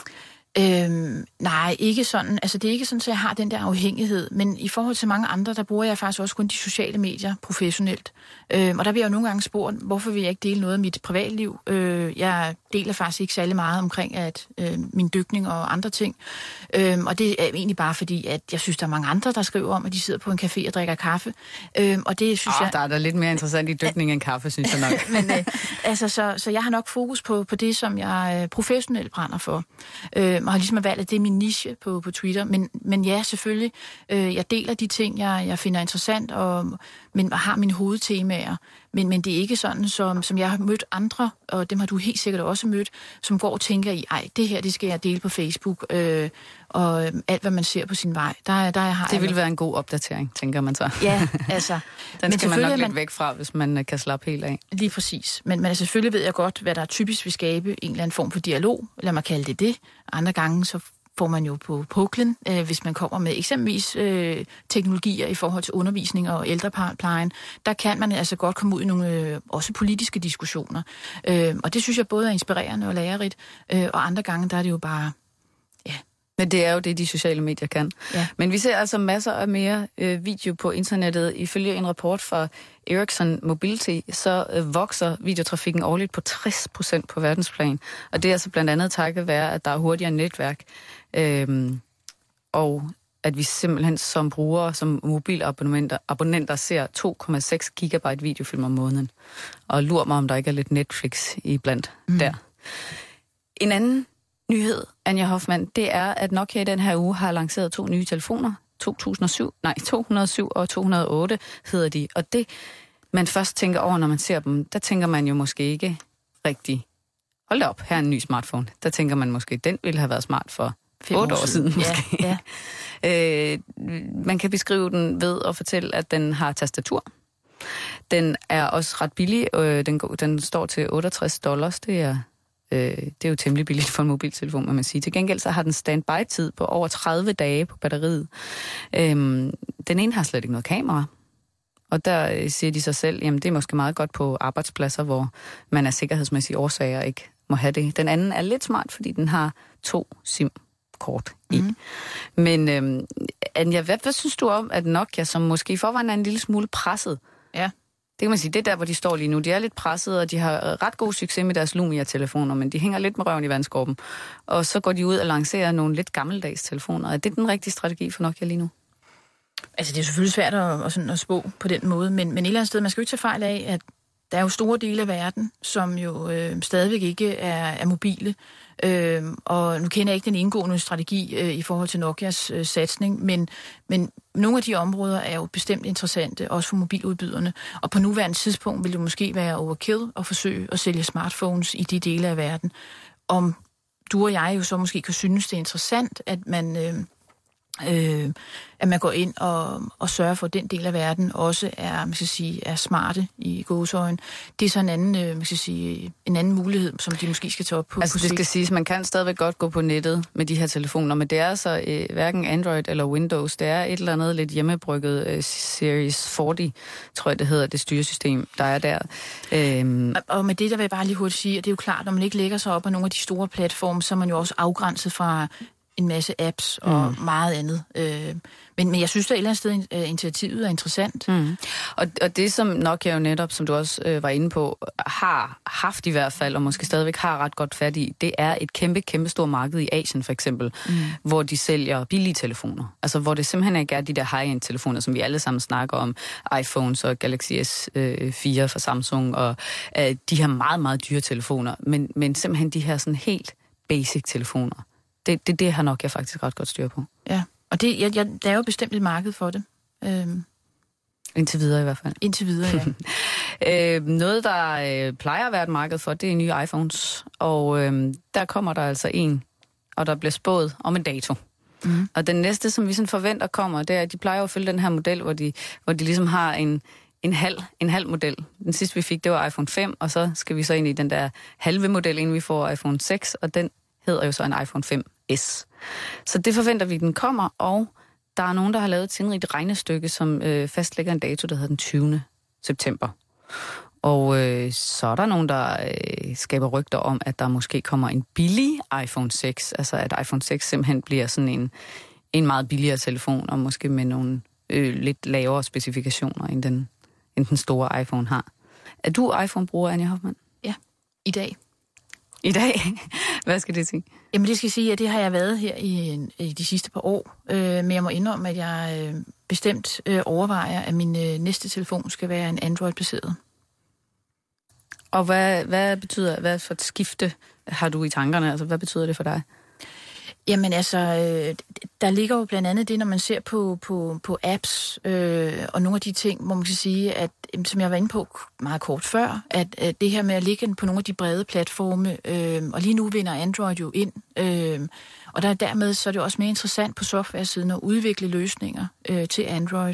Nej, ikke sådan. Altså, det er ikke sådan, at jeg har den der afhængighed. Men i forhold til mange andre, der bruger jeg faktisk også kun de sociale medier professionelt. Og der vil jeg jo nogle gange spurgt, hvorfor vil jeg ikke dele noget af mit privatliv? Jeg deler faktisk ikke særlig meget omkring min dykning og andre ting. Og det er egentlig bare fordi, at jeg synes, der er mange andre, der skriver om, at de sidder på en café og drikker kaffe. Og det synes jeg... Der er da lidt mere interessant i dykning end kaffe, synes jeg nok. Men så jeg har nok fokus på det, som jeg professionelt brænder for. Og har ligesom valgt, at det er min niche på Twitter. Men ja, selvfølgelig. Jeg deler de ting, jeg finder interessant, men har mine hovedtemaer. Men det er ikke sådan, som jeg har mødt andre, og dem har du helt sikkert også mødt, som går og tænker i, det her, det skal jeg dele på Facebook, og alt, hvad man ser på sin vej. Det vil være en god opdatering, tænker man så. Ja, altså. Den skal man nok lidt væk fra, hvis man kan slappe helt af. Lige præcis. Men selvfølgelig ved jeg godt, hvad der typisk vil skabe en eller anden form for dialog. Lad mig kalde det. Andre gange, så får man jo på puklen, hvis man kommer med eksempelvis teknologier i forhold til undervisning og ældreplejen. Der kan man altså godt komme ud i nogle også politiske diskussioner. Og det synes jeg både er inspirerende og lærerigt, og andre gange, der er det jo bare... Men det er jo det, de sociale medier kan. Ja. Men vi ser altså masser af mere video på internettet. Ifølge en rapport fra Ericsson Mobility, så vokser videotrafikken årligt på 60% på verdensplan. Og det er altså blandt andet takket være, at der er hurtigere netværk, og at vi simpelthen som brugere, som mobilabonnenter ser 2,6 gigabyte videofilm om måneden. Og lurer mig, om der ikke er lidt Netflix iblandt der. En anden nyhed, Anja Hoffmann, det er, at Nokia i den her uge har lanceret 2 nye telefoner. 207 og 208 hedder de. Og det, man først tænker over, når man ser dem, der tænker man jo måske ikke rigtig, hold da op, her er en ny smartphone. Der tænker man måske, den ville have været smart for 8 år siden måske. Ja. Man kan beskrive den ved at fortælle, at den har tastatur. Den er også ret billig. Den står til $68. Det er jo temmelig billigt for en mobiltelefon, må man sige. Til gengæld så har den standby-tid på over 30 dage på batteriet. Den ene har slet ikke noget kamera. Og der siger de sig selv, jamen det er måske meget godt på arbejdspladser, hvor man af sikkerhedsmæssige årsager ikke må have det. Den anden er lidt smart, fordi den har 2 SIM-kort i. Men Anja, hvad synes du om, at Nokia, som måske i forvejen er en lille smule presset, Det kan man sige, det er der, hvor de står lige nu. De er lidt pressede, og de har ret god succes med deres Lumia-telefoner, men de hænger lidt med røven i vandskorben. Og så går de ud og lancerer nogle lidt gammeldags telefoner. Er det den rigtige strategi for Nokia lige nu? Altså, det er selvfølgelig svært at spå på den måde, men et eller andet sted, man skal jo ikke tage fejl af, at der er jo store dele af verden, som jo stadigvæk ikke er mobile. Og nu kender jeg ikke den indgående strategi i forhold til Nokias satsning, men nogle af de områder er jo bestemt interessante, også for mobiludbyderne. Og på nuværende tidspunkt vil det måske være overkill at forsøge at sælge smartphones i de dele af verden. Om du og jeg jo så måske kan synes, det er interessant, at man går ind og sørger for, at den del af verden også er smarte i gåseøjne. Det er så en anden mulighed, som de måske skal tage op på. Altså det skal siges, man kan stadigvæk godt gå på nettet med de her telefoner, men det er så hverken Android eller Windows. Det er et eller andet lidt hjemmebrygget Series 40, tror jeg det hedder, det styresystem, der er der. Og med det, der vil jeg bare lige hurtigt sige, at det er jo klart, når man ikke lægger sig op af nogle af de store platforme, så er man jo også afgrænset fra en masse apps og meget andet. Men jeg synes, at et eller andet sted initiativet er interessant. Og det, som Nokia jo netop, som du også var inde på, har haft i hvert fald, og måske stadigvæk har ret godt fat i, det er et kæmpe stort marked i Asien for eksempel, hvor de sælger billige telefoner. Altså hvor det simpelthen ikke er de der high-end telefoner, som vi alle sammen snakker om, iPhones og Galaxy S4 fra Samsung, og de her meget, meget dyre telefoner, men simpelthen de her sådan helt basic telefoner. Det har Nokia faktisk ret godt styr på. Ja, og der er jo bestemt et marked for det. Indtil videre i hvert fald. Indtil videre, ja. Noget, der plejer at være et marked for, det er nye iPhones. Og der kommer der altså en, og der bliver spået om en dato. Og den næste, som vi sådan forventer kommer, det er, at de plejer at følge den her model, hvor de ligesom har en halv model. Den sidste, vi fik, det var iPhone 5, og så skal vi så ind i den der halve model, inden vi får iPhone 6, og den hedder jo så en iPhone 5S. Så det forventer vi, den kommer, og der er nogen, der har lavet et sindrigt regnestykke, som fastlægger en dato, der hedder den 20. september. Og så er der nogen, der skaber rygter om, at der måske kommer en billig iPhone 6, altså at iPhone 6 simpelthen bliver sådan en meget billigere telefon, og måske med nogle lidt lavere specifikationer, end den store iPhone har. Er du iPhone-bruger, Anja Hoffmann? Ja, i dag. I dag? Hvad skal det sige? Jamen det skal sige, at det har jeg været her i de sidste par år. Men jeg må indrømme, at jeg bestemt overvejer, at min næste telefon skal være en Android-baseret. Og hvad for et skifte har du i tankerne? Altså, hvad betyder det for dig? Jamen altså, der ligger jo blandt andet det, når man ser på apps og nogle af de ting, hvor man kan sige, at som jeg var inde på meget kort før, at det her med at ligge på nogle af de brede platforme, og lige nu vinder Android jo ind, og dermed så er det også mere interessant på software-siden at udvikle løsninger til Android.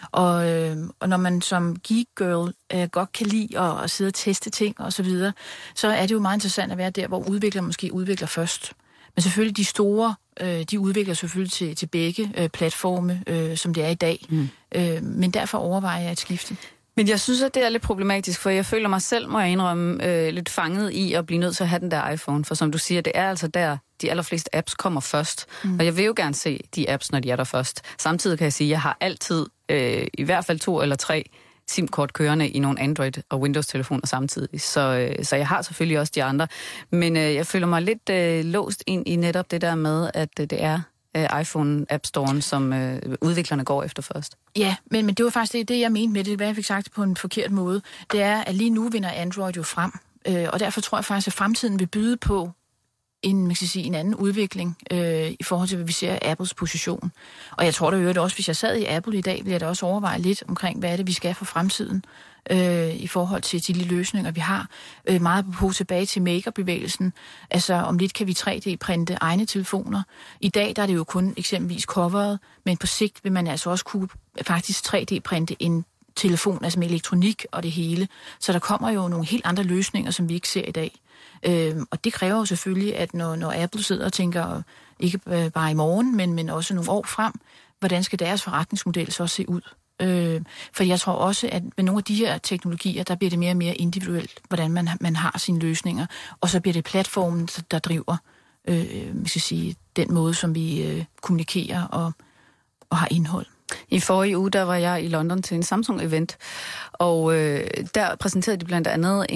Og når man som geek girl godt kan lide at sidde og teste ting og så videre, så er det jo meget interessant at være der, hvor udviklere måske udvikler først. Men selvfølgelig de store, de udvikler selvfølgelig til begge platforme, som det er i dag. Men derfor overvejer jeg at skifte. Men jeg synes, at det er lidt problematisk, for jeg føler mig selv, må jeg indrømme, lidt fanget i at blive nødt til at have den der iPhone. For som du siger, det er altså der, de allerfleste apps kommer først. Og jeg vil jo gerne se de apps, når de er der først. Samtidig kan jeg sige, at jeg har altid i hvert fald 2 eller 3 SIM-kort kørende i nogle Android- og Windows-telefoner samtidig. Så jeg har selvfølgelig også de andre. Men jeg føler mig lidt låst ind i netop det der med, at det er iPhone-appstoren, som udviklerne går efter først. Ja, men det var faktisk det, jeg mente med det, hvad jeg fik sagt på en forkert måde. Det er, at lige nu vinder Android jo frem. Og derfor tror jeg faktisk, at fremtiden vil byde på en anden udvikling i forhold til, hvad vi ser af Apples position. Og jeg tror da jo også, hvis jeg sad i Apple i dag, ville jeg da også overveje lidt omkring, hvad er det, vi skal for fremtiden i forhold til de løsninger, vi har. Meget på tilbage til makerbevægelsen. Altså, om lidt kan vi 3D-printe egne telefoner. I dag der er det jo kun eksempelvis coveret, men på sigt vil man altså også kunne faktisk 3D-printe en telefon, altså med elektronik og det hele. Så der kommer jo nogle helt andre løsninger, som vi ikke ser i dag. Og det kræver jo selvfølgelig, at når Apple sidder og tænker, ikke bare i morgen, men også nogle år frem, hvordan skal deres forretningsmodel så se ud? For jeg tror også, at med nogle af de her teknologier, der bliver det mere og mere individuelt, hvordan man har sine løsninger, og så bliver det platformen, der driver den måde, som vi kommunikerer og har indhold. I forrige uge, der var jeg i London til en Samsung-event, og der præsenterede de blandt andet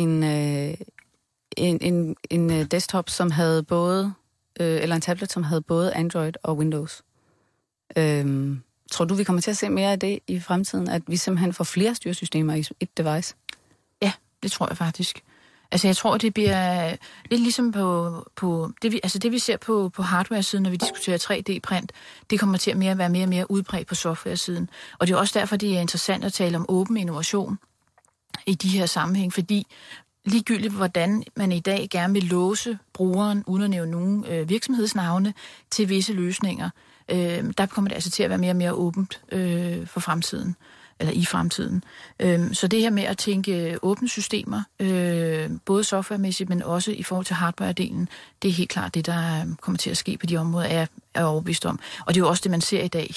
en desktop, som havde både, eller en tablet, som havde både Android og Windows. Tror du, vi kommer til at se mere af det i fremtiden, at vi simpelthen får flere styresystemer i et device? Ja, det tror jeg faktisk. Altså, jeg tror, det bliver lidt ligesom på det vi ser på hardware-siden, når vi diskuterer 3D-print, det kommer til at være mere og mere udbredt på software-siden. Og det er også derfor, det er interessant at tale om åben innovation i de her sammenhæng, fordi ligegyldigt, hvordan man i dag gerne vil låse brugeren, uden at nævne nogen virksomhedsnavne, til visse løsninger, der kommer det altså til at være mere og mere åbent for fremtiden, eller i fremtiden. Så det her med at tænke åbne systemer, både softwaremæssigt, men også i forhold til hardware-delen, det er helt klart det, der kommer til at ske på de områder, er overbevist om. Og det er jo også det, man ser i dag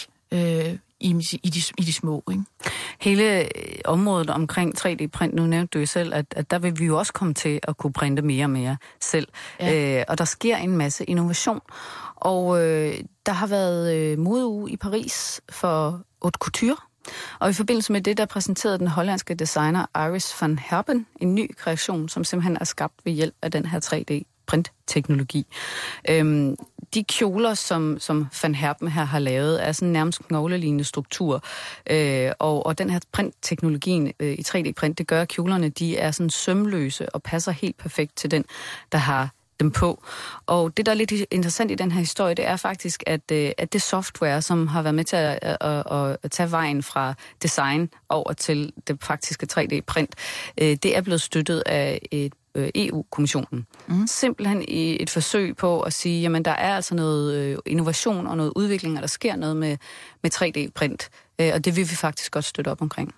i de små, ikke? Hele området omkring 3D-print, nu nævnte du jo selv, at der vil vi jo også komme til at kunne printe mere og mere selv. Ja. Og der sker en masse innovation. Og der har været modeuge i Paris for haute couture. Og i forbindelse med det, der præsenterede den hollandske designer Iris van Herpen en ny kreation, som simpelthen er skabt ved hjælp af den her 3D-printteknologi. De kjoler, som Van Herpen her har lavet, er sådan nærmest knoglelignende struktur. Og den her printteknologien i 3D-print, det gør, at kjolerne de er sådan sømløse og passer helt perfekt til den, der har dem på. Og det, der er lidt interessant i den her historie, det er faktisk, at det software, som har været med til at tage vejen fra design over til det faktiske 3D-print, det er blevet støttet af EU-kommissionen. Simpelthen i et forsøg på at sige, jamen der er altså noget innovation og noget udvikling, og der sker noget med 3D-print, og det vil vi faktisk godt støtte op omkring.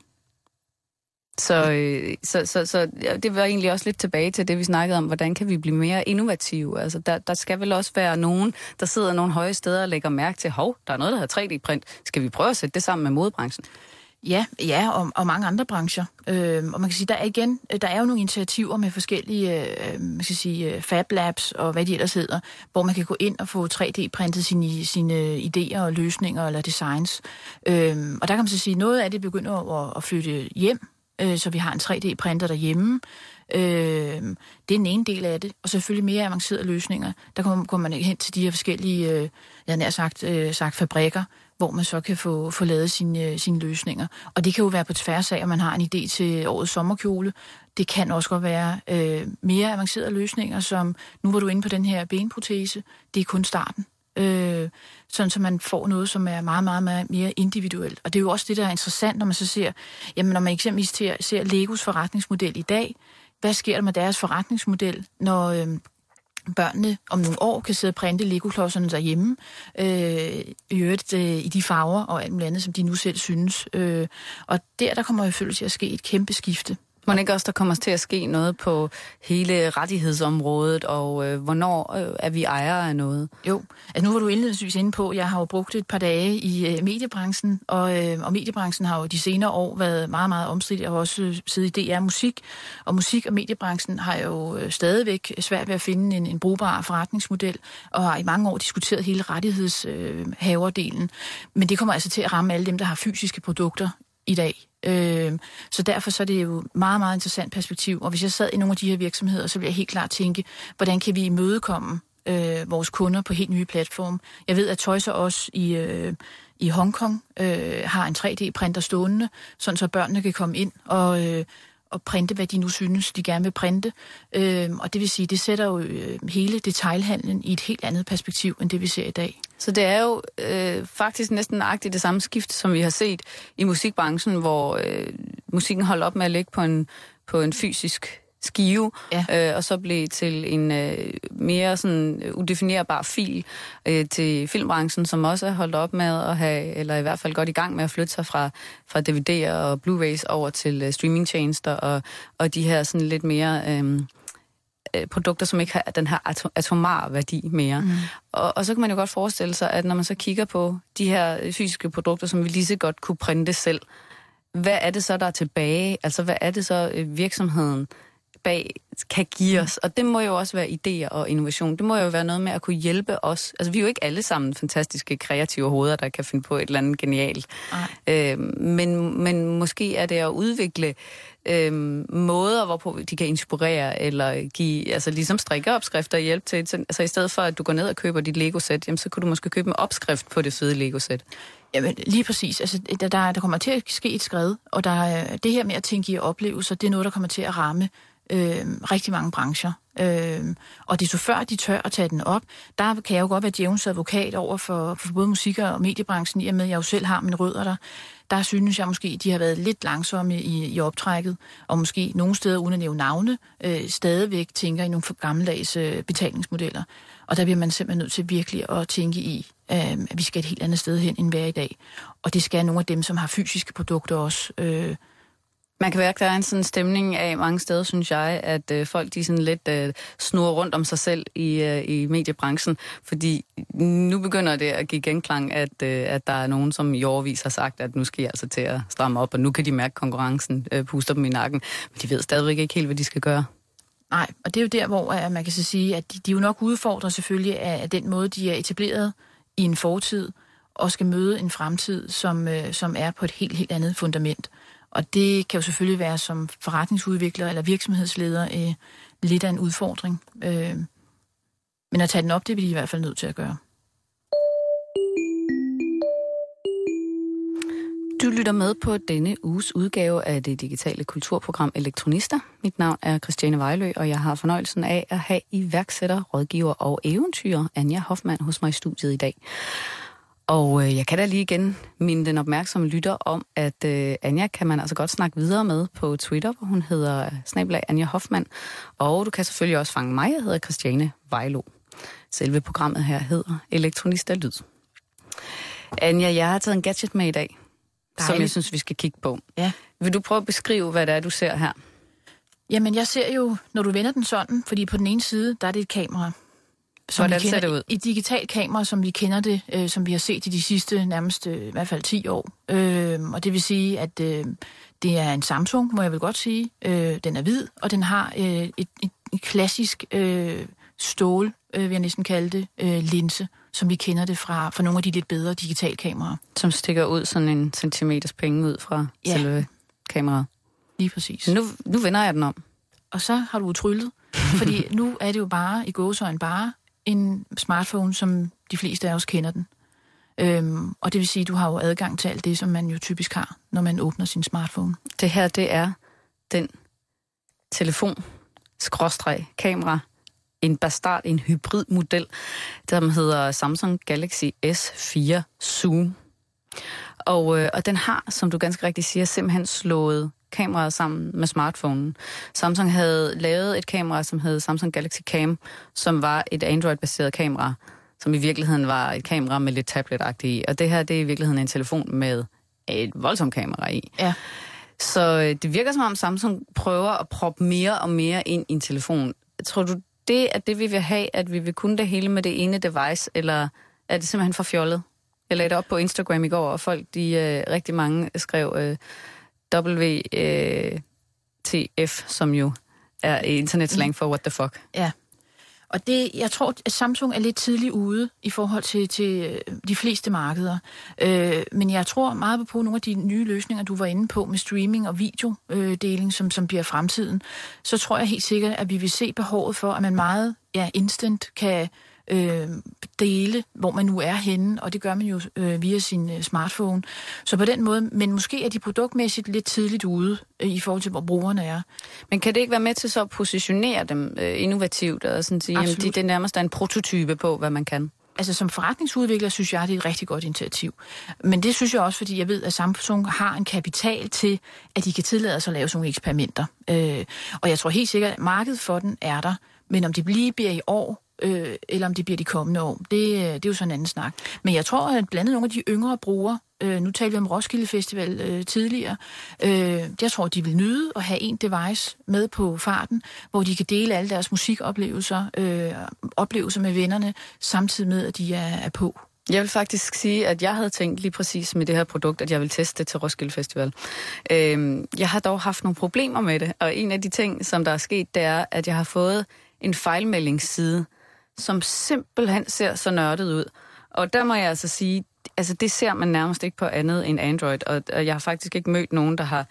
Så det var egentlig også lidt tilbage til det, vi snakkede om, hvordan kan vi blive mere innovative. Altså, der skal vel også være nogen, der sidder nogle høje steder og lægger mærke til, der er noget, der hedder 3D-print. Skal vi prøve at sætte det sammen med modebranchen? Ja, og mange andre brancher. Og man kan sige, der er jo nogle initiativer med forskellige, Fab Labs og hvad de ellers hedder, hvor man kan gå ind og få 3D-printet sine idéer og løsninger eller designs. Og der kan man så sige, noget af det begynder at flytte hjem, så vi har en 3D-printer derhjemme. Det er den ene del af det, og selvfølgelig mere avancerede løsninger. Der kommer man hen til de her forskellige, jeg har nær sagt fabrikker, hvor man så kan få lavet sine løsninger. Og det kan jo være på tværs af, at man har en idé til årets sommerkjole. Det kan også godt være mere avancerede løsninger, som nu var du inde på den her benprotese. Det er kun starten. Sådan så man får noget, som er meget, meget, meget mere individuelt. Og det er jo også det, der er interessant, når man så ser, jamen når man eksempelvis ser Legos forretningsmodel i dag, hvad sker der med deres forretningsmodel, når børnene om nogle år kan sidde og printe Lego-klodserne derhjemme, i øvrigt i de farver og alt muligt andet, som de nu selv synes. Og der kommer jo selvfølgelig til at ske et kæmpe skifte. Må ikke også, der kommer til at ske noget på hele rettighedsområdet, og hvornår er vi ejere af noget? Jo, altså nu var du indledningsvis inde på, jeg har jo brugt et par dage i mediebranchen, og mediebranchen har jo de senere år været meget, meget omstridt. Jeg har også siddet i DR Musik, og musik- og mediebranchen har jo stadigvæk svært ved at finde en brugbar forretningsmodel, og har i mange år diskuteret hele rettighedshaverdelen. Men det kommer altså til at ramme alle dem, der har fysiske produkter i dag. Så derfor så er det jo meget, meget interessant perspektiv. Og hvis jeg sad i nogle af de her virksomheder, så ville jeg helt klart tænke, hvordan kan vi imødekomme vores kunder på helt nye platforme. Jeg ved, at Toys R Us i Hongkong har en 3D-printer stående, sådan så børnene kan komme ind og printe, hvad de nu synes, de gerne vil printe. Og det vil sige, det sætter jo hele detailhandlen i et helt andet perspektiv, end det vi ser i dag. Så det er jo faktisk næsten nøjagtigt det samme skift, som vi har set i musikbranchen, hvor musikken holdt op med at ligge på en fysisk skive, og så blev til en mere sådan udefinerbar fil til filmbranchen, som også er holdt op med at have, eller i hvert fald godt i gang med at flytte sig fra DVD'er og Blu-rays over til streamingtjenester og de her sådan lidt mere produkter, som ikke har den her atomare værdi mere. Og så kan man jo godt forestille sig, at når man så kigger på de her fysiske produkter, som vi lige så godt kunne printe selv, hvad er det så, der er tilbage? Altså, hvad er det så virksomheden bag kan give os. Og det må jo også være idéer og innovation. Det må jo være noget med at kunne hjælpe os. Altså, vi er jo ikke alle sammen fantastiske, kreative hoveder, der kan finde på et eller andet genialt. Men måske er det at udvikle måder, hvorpå de kan inspirere eller give, altså ligesom strikkeopskrifter hjælp til. Altså i stedet for, at du går ned og køber dit Lego-sæt, jamen, så kunne du måske købe en opskrift på det fede Lego-sæt. Jamen, lige præcis. Altså, der kommer til at ske et skred, og det her med at tænke i oplevelser, det er noget, der kommer til at ramme rigtig mange brancher. Og desto før de tør at tage den op, der kan jeg jo godt være djævnens advokat over for både musik- og mediebranchen, i og med at jeg jo selv har mine rødder der synes jeg måske, de har været lidt langsomme i optrækket, og måske nogle steder, uden at nævne navne, stadigvæk tænker i nogle gammeldags betalingsmodeller. Og der bliver man simpelthen nødt til virkelig at tænke i, at vi skal et helt andet sted hen, end hver i dag. Og det skal nogle af dem, som har fysiske produkter også. Man kan mærke, der er en sådan stemning af mange steder, synes jeg, at folk de sådan lidt snurrer rundt om sig selv i mediebranchen, fordi nu begynder det at give genklang, at der er nogen, som i årevis har sagt, at nu skal jeg altså til at stramme op, og nu kan de mærke konkurrencen puster dem i nakken, men de ved stadigvæk ikke helt, hvad de skal gøre. Nej, og det er jo der, hvor man kan så sige, at de jo nok udfordrer selvfølgelig af den måde, de er etableret i en fortid, og skal møde en fremtid, som er på et helt andet fundament. Og det kan jo selvfølgelig være som forretningsudvikler eller virksomhedsleder lidt af en udfordring. Men at tage den op, det bliver de i hvert fald nødt til at gøre. Du lytter med på denne uges udgave af det digitale kulturprogram Elektronister. Mit navn er Christiane Vejlø, og jeg har fornøjelsen af at have iværksætter, rådgiver og eventyrer Anja Hoffmann hos mig i studiet i dag. Og jeg kan da lige igen minde den opmærksomme lytter om, at Anja kan man altså godt snakke videre med på Twitter, hvor hun hedder @Anja Hoffmann. Og du kan selvfølgelig også fange mig, jeg hedder Christiane Vejlø. Selve programmet her hedder Elektronista Lyd. Anja, jeg har taget en gadget med i dag, som jeg synes, vi skal kigge på. Ja. Vil du prøve at beskrive, hvad det er, du ser her? Jamen, jeg ser jo, når du vender den sådan, fordi på den ene side, der er det et kamera. Hvordan ser det ud? Et digitalt kamera, som vi kender det, som vi har set i de sidste nærmest i hvert fald 10 år. Og det vil sige, at det er en Samsung, må jeg vel godt sige. Den er hvid, og den har et klassisk stål, vil jeg næsten kalde det, linse, som vi kender det fra nogle af de lidt bedre digitalkameraer. Som stikker ud sådan en centimeters penge ud fra selve kameraet. Lige præcis. Nu vender jeg den om. Og så har du tryllet, fordi nu er det jo bare i gåseøjne bare en smartphone, som de fleste af os kender den. Og det vil sige, at du har jo adgang til alt det, som man jo typisk har, når man åbner sin smartphone. Det her, det er den telefon-kamera, en bastard, en hybridmodel, der hedder Samsung Galaxy S4 Zoom. Og den har, som du ganske rigtigt siger, simpelthen slået kameraet sammen med smartphonen. Samsung havde lavet et kamera, som hed Samsung Galaxy Cam, som var et Android-baseret kamera, som i virkeligheden var et kamera med lidt tablet-agtigt i. Og det her, det er i virkeligheden en telefon med et voldsomt kamera i. Ja. Så det virker som om Samsung prøver at proppe mere og mere ind i en telefon. Tror du, det er det, vi vil have, at vi vil kunne det hele med det ene device, eller er det simpelthen for fjollet? Jeg lagde det op på Instagram i går, og folk, rigtig mange skrev WTF, som jo er internetslang for what the fuck. Ja, og jeg tror, at Samsung er lidt tidligt ude i forhold til de fleste markeder. Men jeg tror meget på nogle af de nye løsninger, du var inde på med streaming og videodeling, som bliver fremtiden. Så tror jeg helt sikkert, at vi vil se behovet for, at man meget instant kan dele, hvor man nu er henne, og det gør man jo via sin smartphone. Så på den måde, men måske er de produktmæssigt lidt tidligt ude i forhold til, hvor brugerne er. Men kan det ikke være med til så at positionere dem innovativt, og sådan sige, at det nærmest er en prototype på, hvad man kan? Altså som forretningsudvikler, synes jeg, det er et rigtig godt initiativ. Men det synes jeg også, fordi jeg ved, at Samsung har en kapital til, at de kan tillade sig at lave sådan nogle eksperimenter. Og jeg tror helt sikkert, at markedet for den er der, men om det bliver i år, eller om det bliver de kommende år. Det er jo sådan en anden snak. Men jeg tror, at blandt nogle af de yngre brugere, nu talte vi om Roskilde Festival tidligere, jeg tror, de vil nyde at have en device med på farten, hvor de kan dele alle deres musikoplevelser, oplevelser med vennerne, samtidig med, at de er på Jeg vil faktisk sige, at jeg havde tænkt lige præcis med det her produkt, at jeg vil teste det til Roskilde Festival. Jeg har dog haft nogle problemer med det, og en af de ting, som der er sket, det er, at jeg har fået en fejlmeldingsside, som simpelthen ser så nørdet ud. Og der må jeg altså sige, altså det ser man nærmest ikke på andet end Android, og jeg har faktisk ikke mødt nogen, der har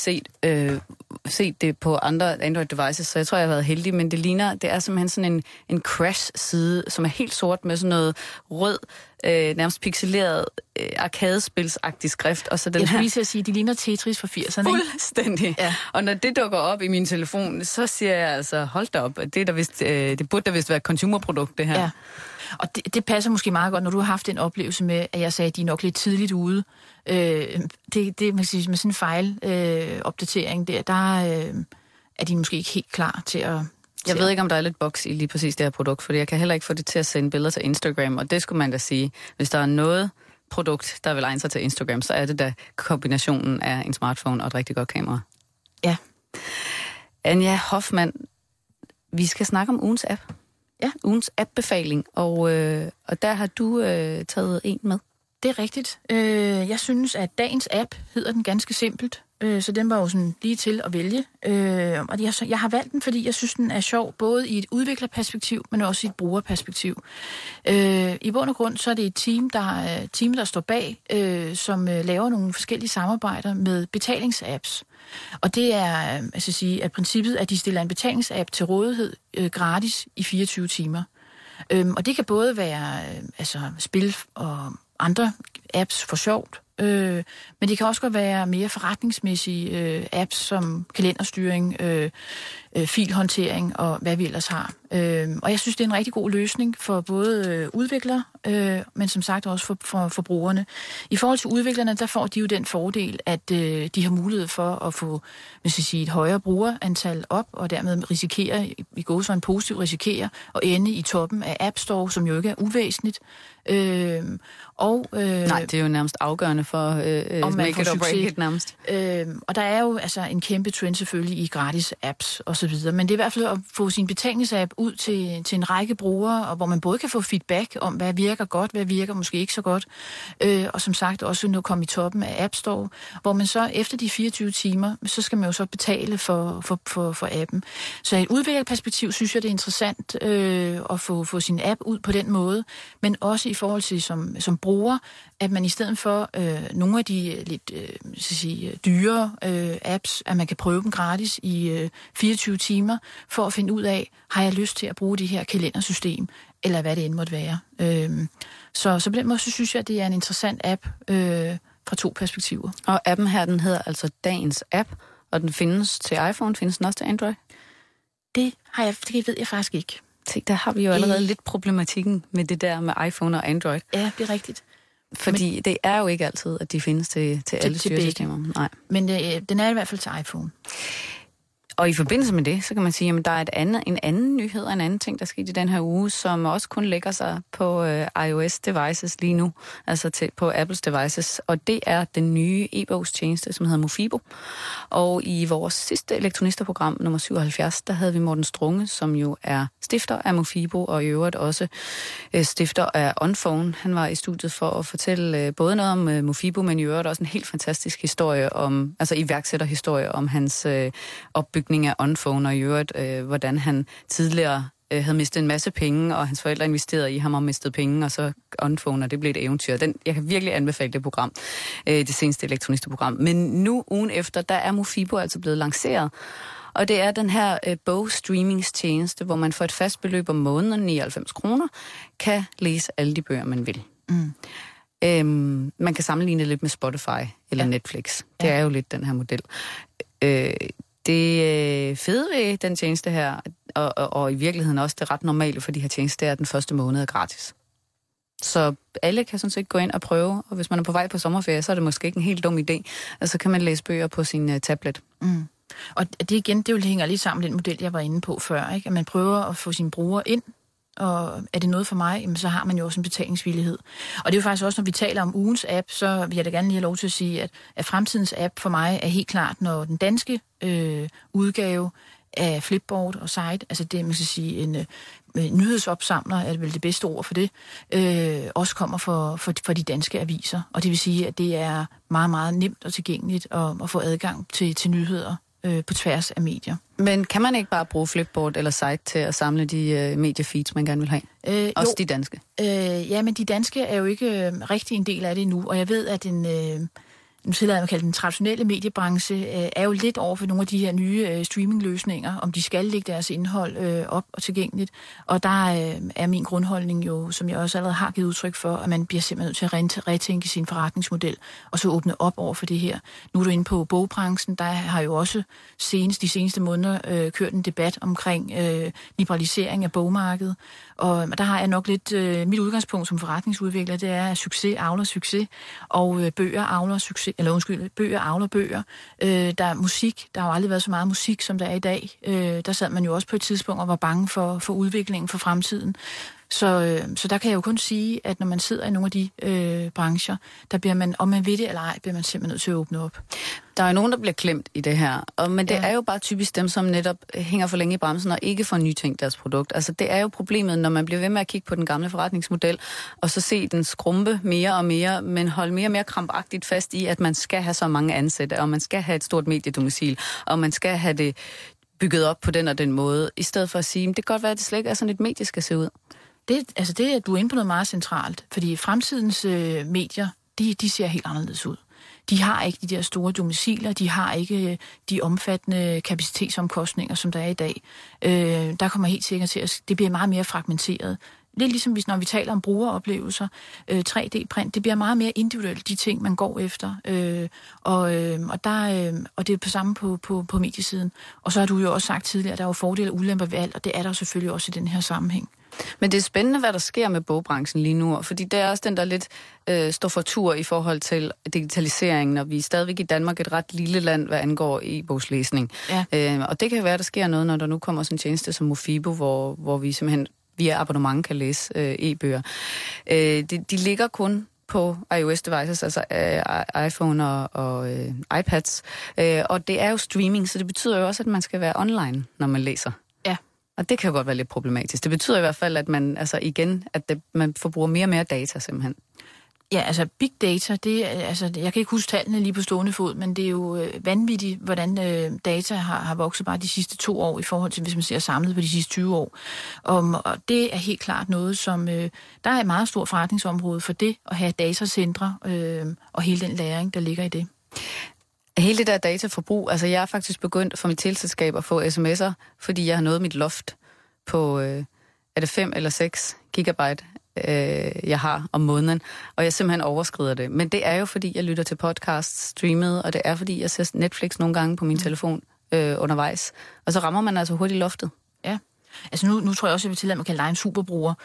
set det på andre Android-devices, så jeg tror, jeg har været heldig, men det er simpelthen sådan en crash-side, som er helt sort med sådan noget rød, nærmest pixeleret, arkadespilsagtig skrift, og så den her... Jeg skulle lige til at sige, de ligner Tetris fra 80'erne, ikke? Fuldstændig. Ja. Og når det dukker op i min telefon, så siger jeg altså, hold da op, det burde da vist være et consumerprodukt, det her. Ja. Og det passer måske meget godt, når du har haft en oplevelse med, at jeg sagde, at de er nok lidt tidligt ude. Det man kan sige, med sådan en fejlopdatering der er de måske ikke helt klar til at... Jeg ved ikke, om der er lidt boks i lige præcis det her produkt, fordi jeg kan heller ikke få det til at sende billeder til Instagram, og det skulle man da sige. Hvis der er noget produkt, der vil egne sig til Instagram, så er det da kombinationen af en smartphone og et rigtig godt kamera. Ja. Anja Hoffmann, vi skal snakke om ugens app. Ja. Ugens app-befaling, og der har du taget en med. Det er rigtigt. Jeg synes, at dagens app hedder den ganske simpelt, så den var jo sådan lige til at vælge. Og jeg har valgt den, fordi jeg synes, den er sjov, både i et udviklerperspektiv, men også i et brugerperspektiv. I bund og grund, så er det et team, der står bag, som laver nogle forskellige samarbejder med betalingsapps. Og det er at princippet, at de stiller en betalingsapp til rådighed gratis i 24 timer. Og det kan både være spil og andre apps for sjovt, men det kan også godt være mere forretningsmæssige apps som kalenderstyring, filhåndtering og hvad vi ellers har. Og jeg synes, det er en rigtig god løsning for både udviklere, men som sagt også for brugerne. I forhold til udviklerne, der får de jo den fordel, at de har mulighed for at få et højere brugerantal op, og dermed positivt risikerer at ende i toppen af App Store, som jo ikke er uvæsentligt. Nej, det er jo nærmest afgørende for om make it or break it nærmest. Og der er jo en kæmpe trend selvfølgelig i gratis apps og så videre, men det er i hvert fald at få sin betalingsapp ud til en række brugere, og hvor man både kan få feedback om, hvad virker godt, hvad virker måske ikke så godt, og som sagt også nu komme i toppen af App Store, hvor man så efter de 24 timer, så skal man jo så betale for appen. Så i et udviklerperspektiv synes jeg, det er interessant at få sin app ud på den måde, men også i forhold til som bruger, at man i stedet for nogle af de lidt dyre apps, at man kan prøve dem gratis i 24 timer, for at finde ud af, har jeg lyst til at bruge det her kalendersystem, eller hvad det end måtte være. Så på den måde, så synes jeg, at det er en interessant app fra to perspektiver. Og appen her, den hedder altså Dagens App, og den findes til iPhone, findes den også til Android? Det ved jeg faktisk ikke. Se, der har vi jo allerede lidt problematikken med det der med iPhone og Android. Ja, det er rigtigt. Fordi det er jo ikke altid, at de findes til alle styresystemer. Nej. Men den er i hvert fald til iPhone. Og i forbindelse med det, så kan man sige, at der er en anden nyhed og en anden ting, der skete i den her uge, som også kun lægger sig på iOS-devices lige nu, altså på Apples devices, og det er den nye e-bogstjeneste, som hedder Mofibo. Og i vores sidste elektronisterprogram, nummer 77, der havde vi Morten Strunge, som jo er stifter af Mofibo, og i øvrigt også stifter af OnPhone. Han var i studiet for at fortælle både noget om Mofibo, men i øvrigt også en helt fantastisk historie om, altså iværksætterhistorie om hans opbygning af OnPhone, og i øvrigt, hvordan han tidligere havde mistet en masse penge, og hans forældre investerede i ham og mistet penge, og så OnPhone, og det blev et eventyr. Jeg kan virkelig anbefale det program, det seneste elektronisterprogram. Men nu, ugen efter, der er Mofibo altså blevet lanceret, og det er den her bogstreamingstjeneste, hvor man for et fast beløb om måneden, 99 kroner, kan læse alle de bøger, man vil. Man kan sammenligne lidt med Spotify eller Netflix. Det er jo lidt den her model. Det fede ved den tjeneste her, og i virkeligheden også det ret normale for de her tjenester, er, at den første måned er gratis. Så alle kan sådan set gå ind og prøve, og hvis man er på vej på sommerferie, så er det måske ikke en helt dum idé, og så kan man læse bøger på sin tablet. Og det hænger lidt sammen med den model, jeg var inde på før, ikke? At man prøver at få sine brugere ind, og er det noget for mig, jamen, så har man jo også en betalingsvillighed. Og det er jo faktisk også, når vi taler om ugens app, så vil jeg da gerne lige have lov til at sige, at fremtidens app for mig er helt klart, når den danske udgave af Flipboard og site, altså det, man skal sige, en nyhedsopsamler, er vel det bedste ord for det, også kommer for de danske aviser. Og det vil sige, at det er meget, meget nemt og tilgængeligt at få adgang til nyheder på tværs af medier. Men kan man ikke bare bruge Flipboard eller site til at samle de mediefeeds, man gerne vil have? Også jo. De danske? Ja, men de danske er jo ikke rigtig en del af det endnu, og jeg ved, at nu tillader jeg at kalde den traditionelle mediebranche, er jo lidt over for nogle af de her nye streamingløsninger, om de skal lægge deres indhold op og tilgængeligt. Og der er min grundholdning jo, som jeg også allerede har givet udtryk for, at man bliver simpelthen nødt til at retænke sin forretningsmodel, og så åbne op over for det her. Nu er du inde på bogbranchen, der har jo også de seneste måneder kørt en debat omkring liberalisering af bogmarkedet. Og der har jeg nok lidt, mit udgangspunkt som forretningsudvikler, det er, at succes avler succes, og bøger avler succes, bøger avler bøger. Der er musik, der har jo aldrig været så meget musik, som der er i dag. Der sad man jo også på et tidspunkt og var bange for udviklingen for fremtiden. Så der kan jeg jo kun sige, at når man sidder i nogle af de brancher, der bliver man, om man ved det eller ej, bliver man simpelthen nødt til at åbne op. Der er jo nogen, der bliver klemt i det her, men det er jo bare typisk dem, som netop hænger for længe i bremsen og ikke får nytænkt deres produkt. Altså det er jo problemet, når man bliver ved med at kigge på den gamle forretningsmodel, og så se den skrumpe mere og mere, men holde mere og mere krampagtigt fast i, at man skal have så mange ansatte, og man skal have et stort mediedomicil, og man skal have det bygget op på den og den måde, i stedet for at sige, det kan godt være, at det slet ikke er sådan et medie skal se ud. Det du er inde på noget meget centralt, fordi fremtidens medier, de ser helt anderledes ud. De har ikke de der store domiciler, de har ikke de omfattende kapacitetsomkostninger, som der er i dag. Der kommer helt sikkert til at det bliver meget mere fragmenteret. Lidt ligesom når vi taler om brugeroplevelser, 3D-print, det bliver meget mere individuelt, de ting, man går efter. Og det er på samme på mediesiden. Og så har du jo også sagt tidligere, at der er jo fordele og ulemper ved alt, og det er der selvfølgelig også i den her sammenhæng. Men det er spændende, hvad der sker med bogbranchen lige nu, fordi det er også den, der lidt står for tur i forhold til digitaliseringen, og vi er stadigvæk i Danmark et ret lille land, hvad angår e-bogslæsning. Ja. Og det kan være, der sker noget, når der nu kommer sådan en tjeneste som Mofibo, hvor vi simpelthen via abonnement kan læse e-bøger. De ligger kun på iOS-devices, altså iPhone og iPads, og det er jo streaming, så det betyder jo også, at man skal være online, når man læser. Og det kan jo godt være lidt problematisk. Det betyder i hvert fald, at man man forbruger mere og mere data simpelthen. Ja, altså big data, jeg kan ikke huske tallene lige på stående fod, men det er jo vanvittigt, hvordan data har vokset bare de sidste 2 år i forhold til, hvis man ser samlet på de sidste 20 år. Og det er helt klart noget, som der er et meget stort forretningsområde for det, at have datacentre og hele den læring, der ligger i det. Hele det der dataforbrug, altså jeg er faktisk begyndt for mit teleselskab at få sms'er, fordi jeg har nået mit loft på, er det 5 eller 6 gigabyte, jeg har om måneden, og jeg simpelthen overskrider det. Men det er jo, fordi jeg lytter til podcasts streamet, og det er, fordi jeg ser Netflix nogle gange på min telefon undervejs, og så rammer man altså hurtigt loftet. Ja. Altså nu tror jeg også, jeg vil tillade mig at kalde dig en superbruger.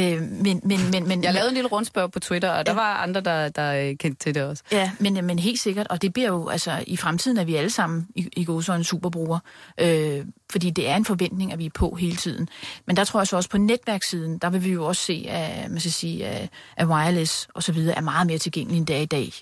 Men jeg lavede en lille rundspørg på Twitter, og der var andre, der kendte til det også. Ja, men helt sikkert, og det bliver jo, altså i fremtiden er vi alle sammen i gåseøjne superbrugere, fordi det er en forventning, at vi er på hele tiden. Men der tror jeg så også på netværkssiden, der vil vi jo også se, at wireless og så videre er meget mere tilgængelig end det er i dag,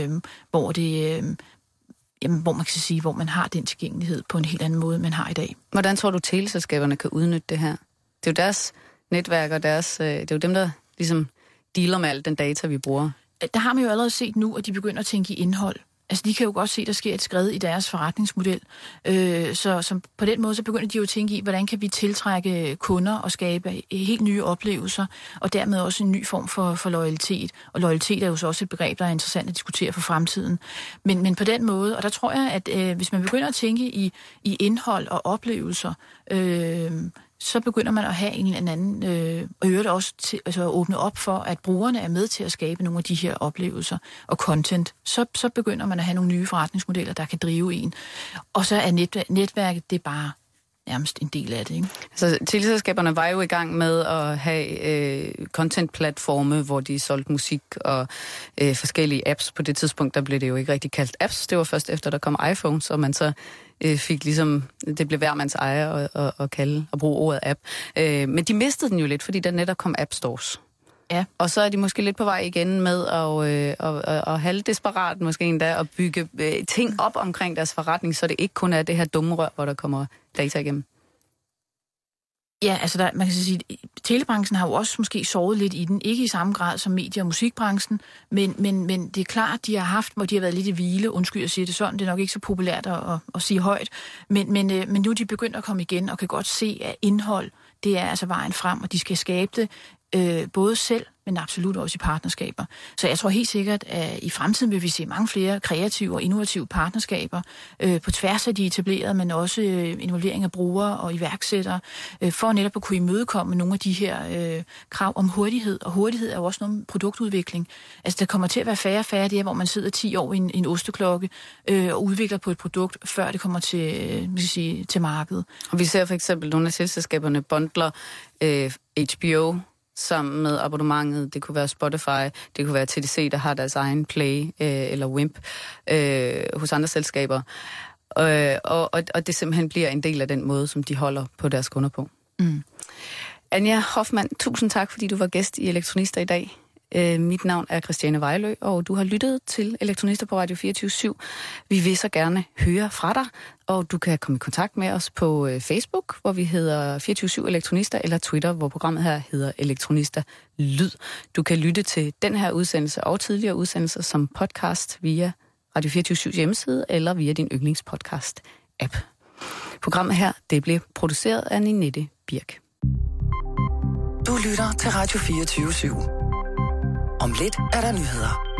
hvor man kan sige, hvor man har den tilgængelighed på en helt anden måde, man har i dag. Hvordan tror du, teleselskaberne kan udnytte det her? Det er jo deres netværk, og det er jo dem, der ligesom dealer med al den data, vi bruger. Der har man jo allerede set nu, at de begynder at tænke i indhold. Altså, de kan jo godt se, at der sker et skred i deres forretningsmodel. Så på den måde, så begynder de jo at tænke i, hvordan kan vi tiltrække kunder og skabe helt nye oplevelser, og dermed også en ny form for loyalitet. Og loyalitet er jo så også et begreb, der er interessant at diskutere for fremtiden. Men på den måde, og der tror jeg, at hvis man begynder at tænke i indhold og oplevelser, så begynder man at have en eller anden, og øvrigt også til, at åbne op for, at brugerne er med til at skabe nogle af de her oplevelser og content. Så begynder man at have nogle nye forretningsmodeller, der kan drive en. Og så er netværket, det er bare nærmest en del af det, ikke? Så teleselskaberne var jo i gang med at have content-platforme, hvor de solgte musik og forskellige apps. På det tidspunkt, der blev det jo ikke rigtig kaldt apps. Det var først efter, der kom iPhones, og man så fik ligesom, det blev hver mands eje at kalde og bruge ordet app. Men de mistede den jo lidt, fordi der netop kom app stores. Ja. Og så er de måske lidt på vej igen med at halvdesperat måske endda at bygge ting op omkring deres forretning, så det ikke kun er det her dumme rør, hvor der kommer data igennem? Ja, altså man kan sige, at telebranchen har jo også måske sovet lidt i den. Ikke i samme grad som medie- og musikbranchen, men det er klart, de har haft, hvor de har været lidt i hvile. Undskyld, jeg siger det sådan. Det er nok ikke så populært at sige højt. Men nu er de begyndt at komme igen og kan godt se, at indhold, det er altså vejen frem, og de skal skabe det både selv, men absolut også i partnerskaber. Så jeg tror helt sikkert, at i fremtiden vil vi se mange flere kreative og innovative partnerskaber på tværs af de etablerede, men også involvering af brugere og iværksættere, for netop at kunne imødekomme nogle af de her krav om hurtighed. Og hurtighed er jo også noget produktudvikling. Altså der kommer til at være færre og færre det, hvor man sidder 10 år i en osteklokke og udvikler på et produkt, før det kommer til markedet. Og vi ser for eksempel nogle af selskaberne bundler HBO sammen med abonnementet. Det kunne være Spotify, det kunne være TDC, der har deres egen Play eller Wimp hos andre selskaber. Og det simpelthen bliver en del af den måde, som de holder på deres kunder på. Mm. Anja Hoffmann, tusind tak, fordi du var gæst i Elektronister i dag. Mit navn er Christiane Vejlø, og du har lyttet til Elektronister på Radio 24/7. Vi vil så gerne høre fra dig, og du kan komme i kontakt med os på Facebook, hvor vi hedder 24/7 Elektronister, eller Twitter, hvor programmet her hedder Elektronister Lyd. Du kan lytte til den her udsendelse og tidligere udsendelser som podcast via Radio 24/7 hjemmeside eller via din yndlingspodcast-app. Programmet her, det blev produceret af Ninette Birk. Du lytter til Radio 24/7. Om lidt er der nyheder.